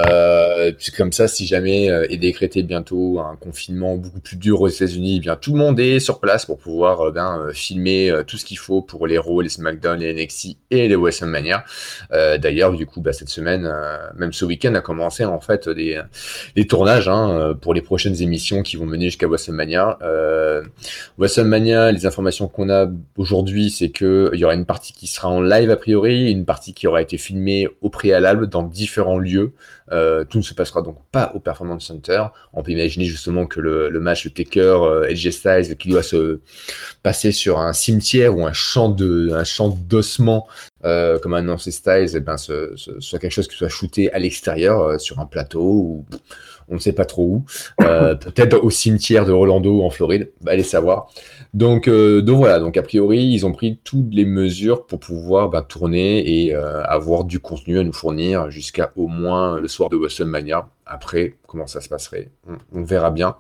Euh, puis comme ça, si jamais euh, est décrété bientôt un confinement beaucoup plus dur aux États-Unis, eh bien tout le monde est sur place pour pouvoir euh, bien euh, filmer euh, tout ce qu'il faut pour les Raw, les SmackDown, les N X T et les WrestleMania. Euh, d'ailleurs, du coup, bah, cette semaine, euh, même ce week-end, a commencé en fait des, des tournages hein, pour les prochaines émissions qui vont mener jusqu'à WrestleMania. Euh, WrestleMania, les informations qu'on a aujourd'hui, c'est que il y aura une partie qui sera en live a priori, une partie qui aura été filmée au préalable dans différents lieux. Euh, tout ne se passera donc pas au Performance Center. On peut imaginer justement que le, le match, le Taker, euh, A J Styles, qui doit se passer sur un cimetière ou un champ de, un champ d'ossements, euh, comme a annoncé Styles, eh ben, ce, ce, soit quelque chose qui soit shooté à l'extérieur, euh, sur un plateau ou on ne sait pas trop où, euh, peut-être au cimetière de Orlando en Floride, bah, allez savoir. Donc, euh, donc voilà, donc a priori ils ont pris toutes les mesures pour pouvoir bah, tourner et euh, avoir du contenu à nous fournir jusqu'à au moins le soir de WrestleMania. Après, comment ça se passerait, on, on verra bien.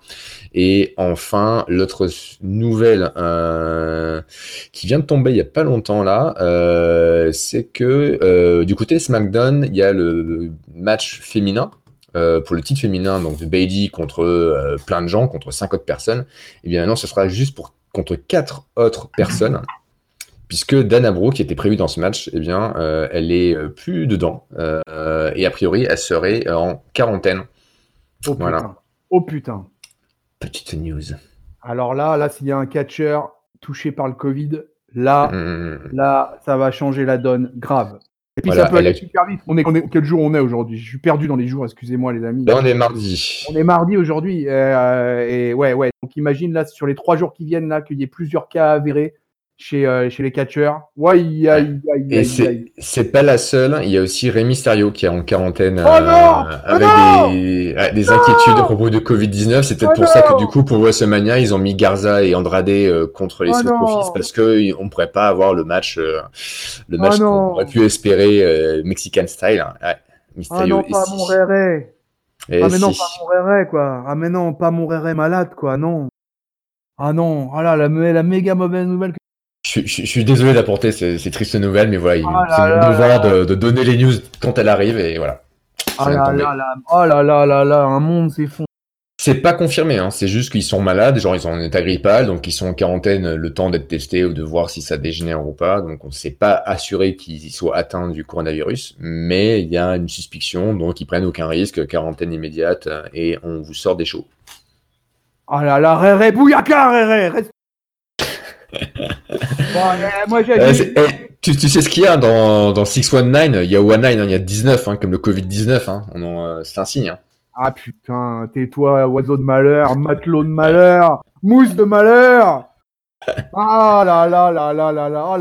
Et enfin, l'autre nouvelle euh, qui vient de tomber il y a pas longtemps là, euh, c'est que euh, du côté SmackDown, il y a le match féminin. Euh, pour le titre féminin, donc de Bayley contre euh, plein de gens, contre cinq autres personnes, et bien maintenant ce sera juste pour contre quatre autres personnes, puisque Dana Brooke, qui était prévue dans ce match, eh bien euh, elle est euh, plus dedans, euh, et a priori elle serait en quarantaine. Oh Voilà. putain. Oh putain. Petite news. Alors là, là, s'il y a un catcheur touché par le Covid, là, Mmh. là, ça va changer la donne grave. Et puis Voilà, ça peut elle aller a- super vite. On est, on est- quel jour on est aujourd'hui? Je suis perdu dans les jours, excusez-moi les amis. Là on est mardi. On est mardi aujourd'hui. euh, et ouais, ouais. Donc imagine là, sur les trois jours qui viennent, là, qu'il y ait plusieurs cas avérés chez, euh, chez les catcheurs. Ouais, aïe, aïe, aïe, Et aïe, c'est aïe. c'est pas la seule. Il y a aussi Rey Mysterio qui est en quarantaine Oh non! euh, Oh avec non! des, euh, des Non! inquiétudes à propos de covid dix-neuf. C'est peut-être Oh pour ça que du non! coup pour WrestleMania ils ont mis Garza et Andrade euh, contre les Oh Street Profits non! parce que y- on pourrait pas avoir le match euh, le Oh match qu'on aurait non! pu espérer euh, Mexican style. Ouais, Ah Mysterio non, pas mon ici. Réré. Et Ah mais non, pas si. mon Réré, quoi. Ah mais non, pas mon Réré malade, quoi. Non. Ah non. Ah là, la, mé- la méga mauvaise nouvelle. que- Je, suis- je, suis je suis désolé d'apporter ces, ces tristes nouvelles, mais voilà, il- Ah c'est là mon là devoir là. de, de donner les news quand elles arrivent et voilà, ça Ah vient de là tomber. là là. Oh là là là là. Un monde s'effondre. C'est pas confirmé, hein. C'est juste qu'ils sont malades, genre ils sont en état grippal, donc ils sont en quarantaine le temps d'être testés ou de voir si ça dégénère ou pas. Donc on ne s'est pas assuré qu'ils y soient atteints du coronavirus, mais il y a une suspicion, donc ils prennent aucun risque, quarantaine immédiate, euh, et on vous sort des shows. Ah là là, Réré, Bouyaka, Réré. Reste... Bon, eh, moi j'ai Euh, dit. c'est- eh, tu, tu sais ce qu'il y a dans, dans six un neuf? Il y a dix-neuf, hein, il y a dix-neuf, hein, comme le covid dix-neuf. Hein. On en, euh, c'est un signe. Hein. Ah putain, tais-toi, oiseau de malheur, matelot de malheur, mousse de malheur. Ah là là là là là là.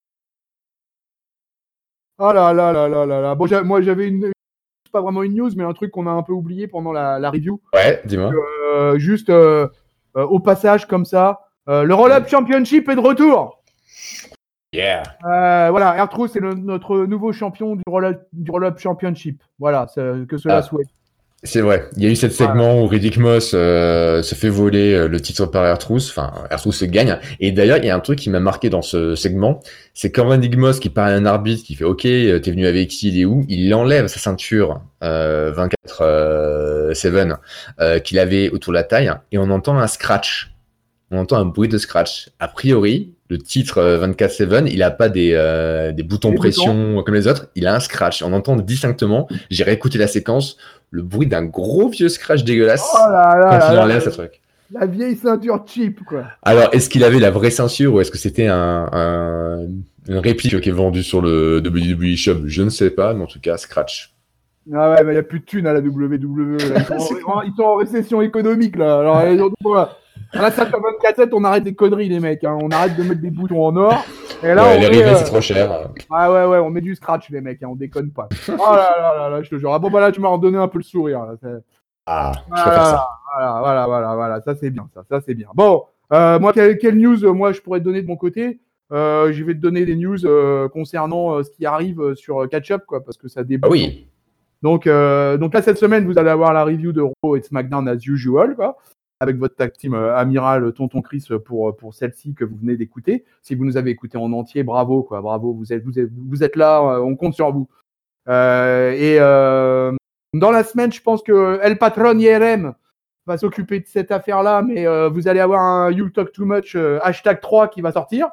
Ah là là là là là là. Bon, j'a- moi j'avais une, c'est pas vraiment une news, mais un truc qu'on a un peu oublié pendant la, la review. Ouais, dis-moi. Euh, juste euh, euh, au passage comme ça, euh, le Roll-Up Championship est de retour. Yeah. Euh, voilà, R-Truth c'est le- notre nouveau champion du Roll-Up, du Roll-Up Championship. Voilà, ça- que cela Ah. soit. C'est vrai. Il y a eu cette segment où Riddick Moss euh, se fait voler euh, le titre par R-Truth. Enfin, R-Truth se gagne. Et d'ailleurs, il y a un truc qui m'a marqué dans ce segment, c'est quand Riddick Moss qui parle à un arbitre qui fait OK, euh, t'es venu avec qui, il est où? Il enlève sa ceinture euh, vingt-quatre sept euh, qu'il avait autour de la taille et on entend un scratch. On entend un bruit de scratch. A priori, le titre euh, vingt-quatre sept, il a pas des, euh, des boutons Des pression comme les autres, il a un scratch. On entend distinctement, j'ai réécouté la séquence, le bruit d'un gros vieux scratch dégueulasse Oh là là quand là il là, enlève ce truc. la vieille ceinture cheap, quoi. Alors, est-ce qu'il avait la vraie ceinture ou est-ce que c'était un, un- une réplique qui est vendue sur le W W E Shop? Je ne sais pas, mais en tout cas, scratch. Ah ouais, mais il n'y a plus de thunes à la W W E. Là. Ils, sont en, ils sont en récession économique, là. Alors, ils ont- voilà. Là, ça fait vingt-quatre sept, on arrête les conneries, les mecs. Hein. On arrête de mettre des boutons en or. Et là, Ouais, on les met, rivets, euh, c'est trop cher. Ah ouais, ouais, on met du scratch, les mecs. Hein. On déconne pas. Oh là là là là, je te jure. Ah bon, bah là, tu m'as redonné un peu le sourire. Là. C'est- Ah, je Voilà, préfère ça. voilà, voilà, voilà, voilà. Ça, c'est bien. Ça, ça c'est bien. Bon, euh, moi, quelle, quelle news, euh, moi, je pourrais te donner de mon côté euh, Je vais te donner des news euh, concernant euh, ce qui arrive euh, sur euh, Catch Up, quoi, parce que ça Ah débute oui. Donc, euh, donc là, cette semaine, vous allez avoir la review de Raw et de SmackDown as usual, quoi, avec votre tag team euh, Amiral, Tonton Chris pour, pour celle-ci que vous venez d'écouter. Si vous nous avez écouté en entier, bravo, quoi, bravo, vous êtes, vous êtes, vous êtes là, euh, on compte sur vous. Euh, et euh, dans la semaine, je pense que El Patron I R M va s'occuper de cette affaire-là, mais euh, vous allez avoir un You Talk Too Much euh, hashtag trois qui va sortir.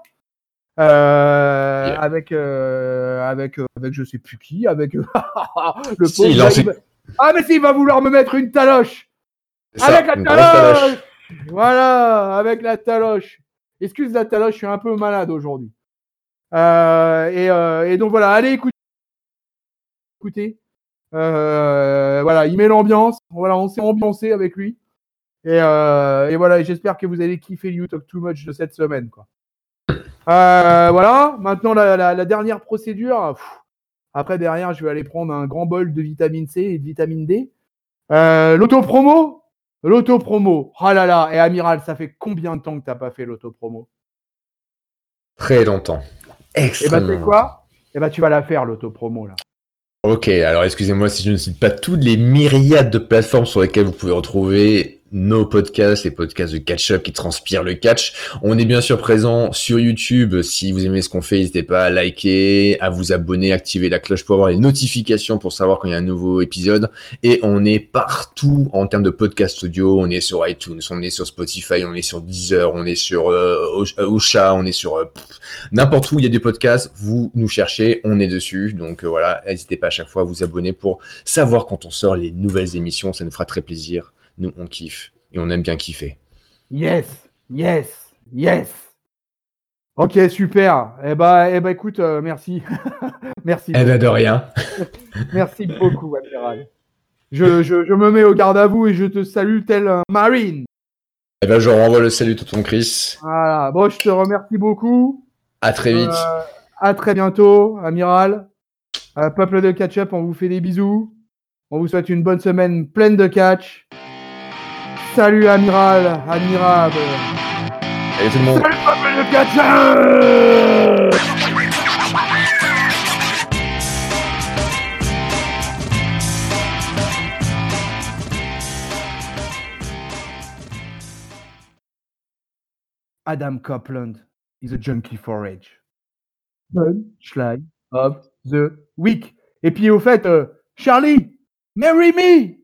Euh, yeah. avec, euh, avec, euh, avec je sais plus qui, avec le si, pauvre. Là, va... Ah, mais si, il va vouloir me mettre une taloche. Ça, avec la taloche, taloche Voilà, avec la taloche. Excuse la taloche, je suis un peu malade aujourd'hui. Euh, et, euh, et donc voilà, allez écoutez. écoutez. Euh, voilà, il met l'ambiance. Voilà, on s'est ambiancé avec lui. Et, euh, et voilà, j'espère que vous allez kiffer You Talk Too Much de cette semaine, quoi. Euh, voilà, maintenant la, la, la dernière procédure. Pff, après, derrière, je vais aller prendre un grand bol de vitamine C et de vitamine D. Euh, l'autopromo L'autopromo. Oh là là, et Amiral, ça fait combien de temps que tu n'as pas fait l'autopromo? Très longtemps. Extrêmement. Et bah, c'est quoi? Et bah, tu vas la faire, l'autopromo, là. Ok, alors excusez-moi si je ne cite pas toutes les myriades de plateformes sur lesquelles vous pouvez retrouver nos podcasts, les podcasts de catch-up qui transpirent le catch. On est bien sûr présent sur YouTube. Si vous aimez ce qu'on fait, n'hésitez pas à liker, à vous abonner, activer la cloche pour avoir les notifications pour savoir quand il y a un nouveau épisode. Et on est partout en termes de podcast audio. On est sur iTunes, on est sur Spotify, on est sur Deezer, on est sur euh, Ocha, on est sur euh, pff, n'importe où il y a des podcasts. Vous nous cherchez, on est dessus. Donc euh, voilà, n'hésitez pas à chaque fois à vous abonner pour savoir quand on sort les nouvelles émissions. Ça nous fera très plaisir. Nous, on kiffe et on aime bien kiffer. Yes, yes, yes. Ok, super. Eh ben, eh ben écoute, euh, merci. merci. Eh ben, de rien. Merci beaucoup, Amiral. Je, je, je me mets au garde à vous et je te salue tel un marine. Eh ben, je renvoie le salut, tonton Chris. Voilà. Bon, je te remercie beaucoup. À très vite. Euh, à très bientôt, Amiral. Euh, peuple de catch-up, on vous fait des bisous. On vous souhaite une bonne semaine pleine de catch. Salut Amiral, admirable. Salut tout le monde. Salut peuple de catch-up. Adam Copeland is a junkie for rage. Punchline of the week. Et puis au fait, euh, Charlie, marry me.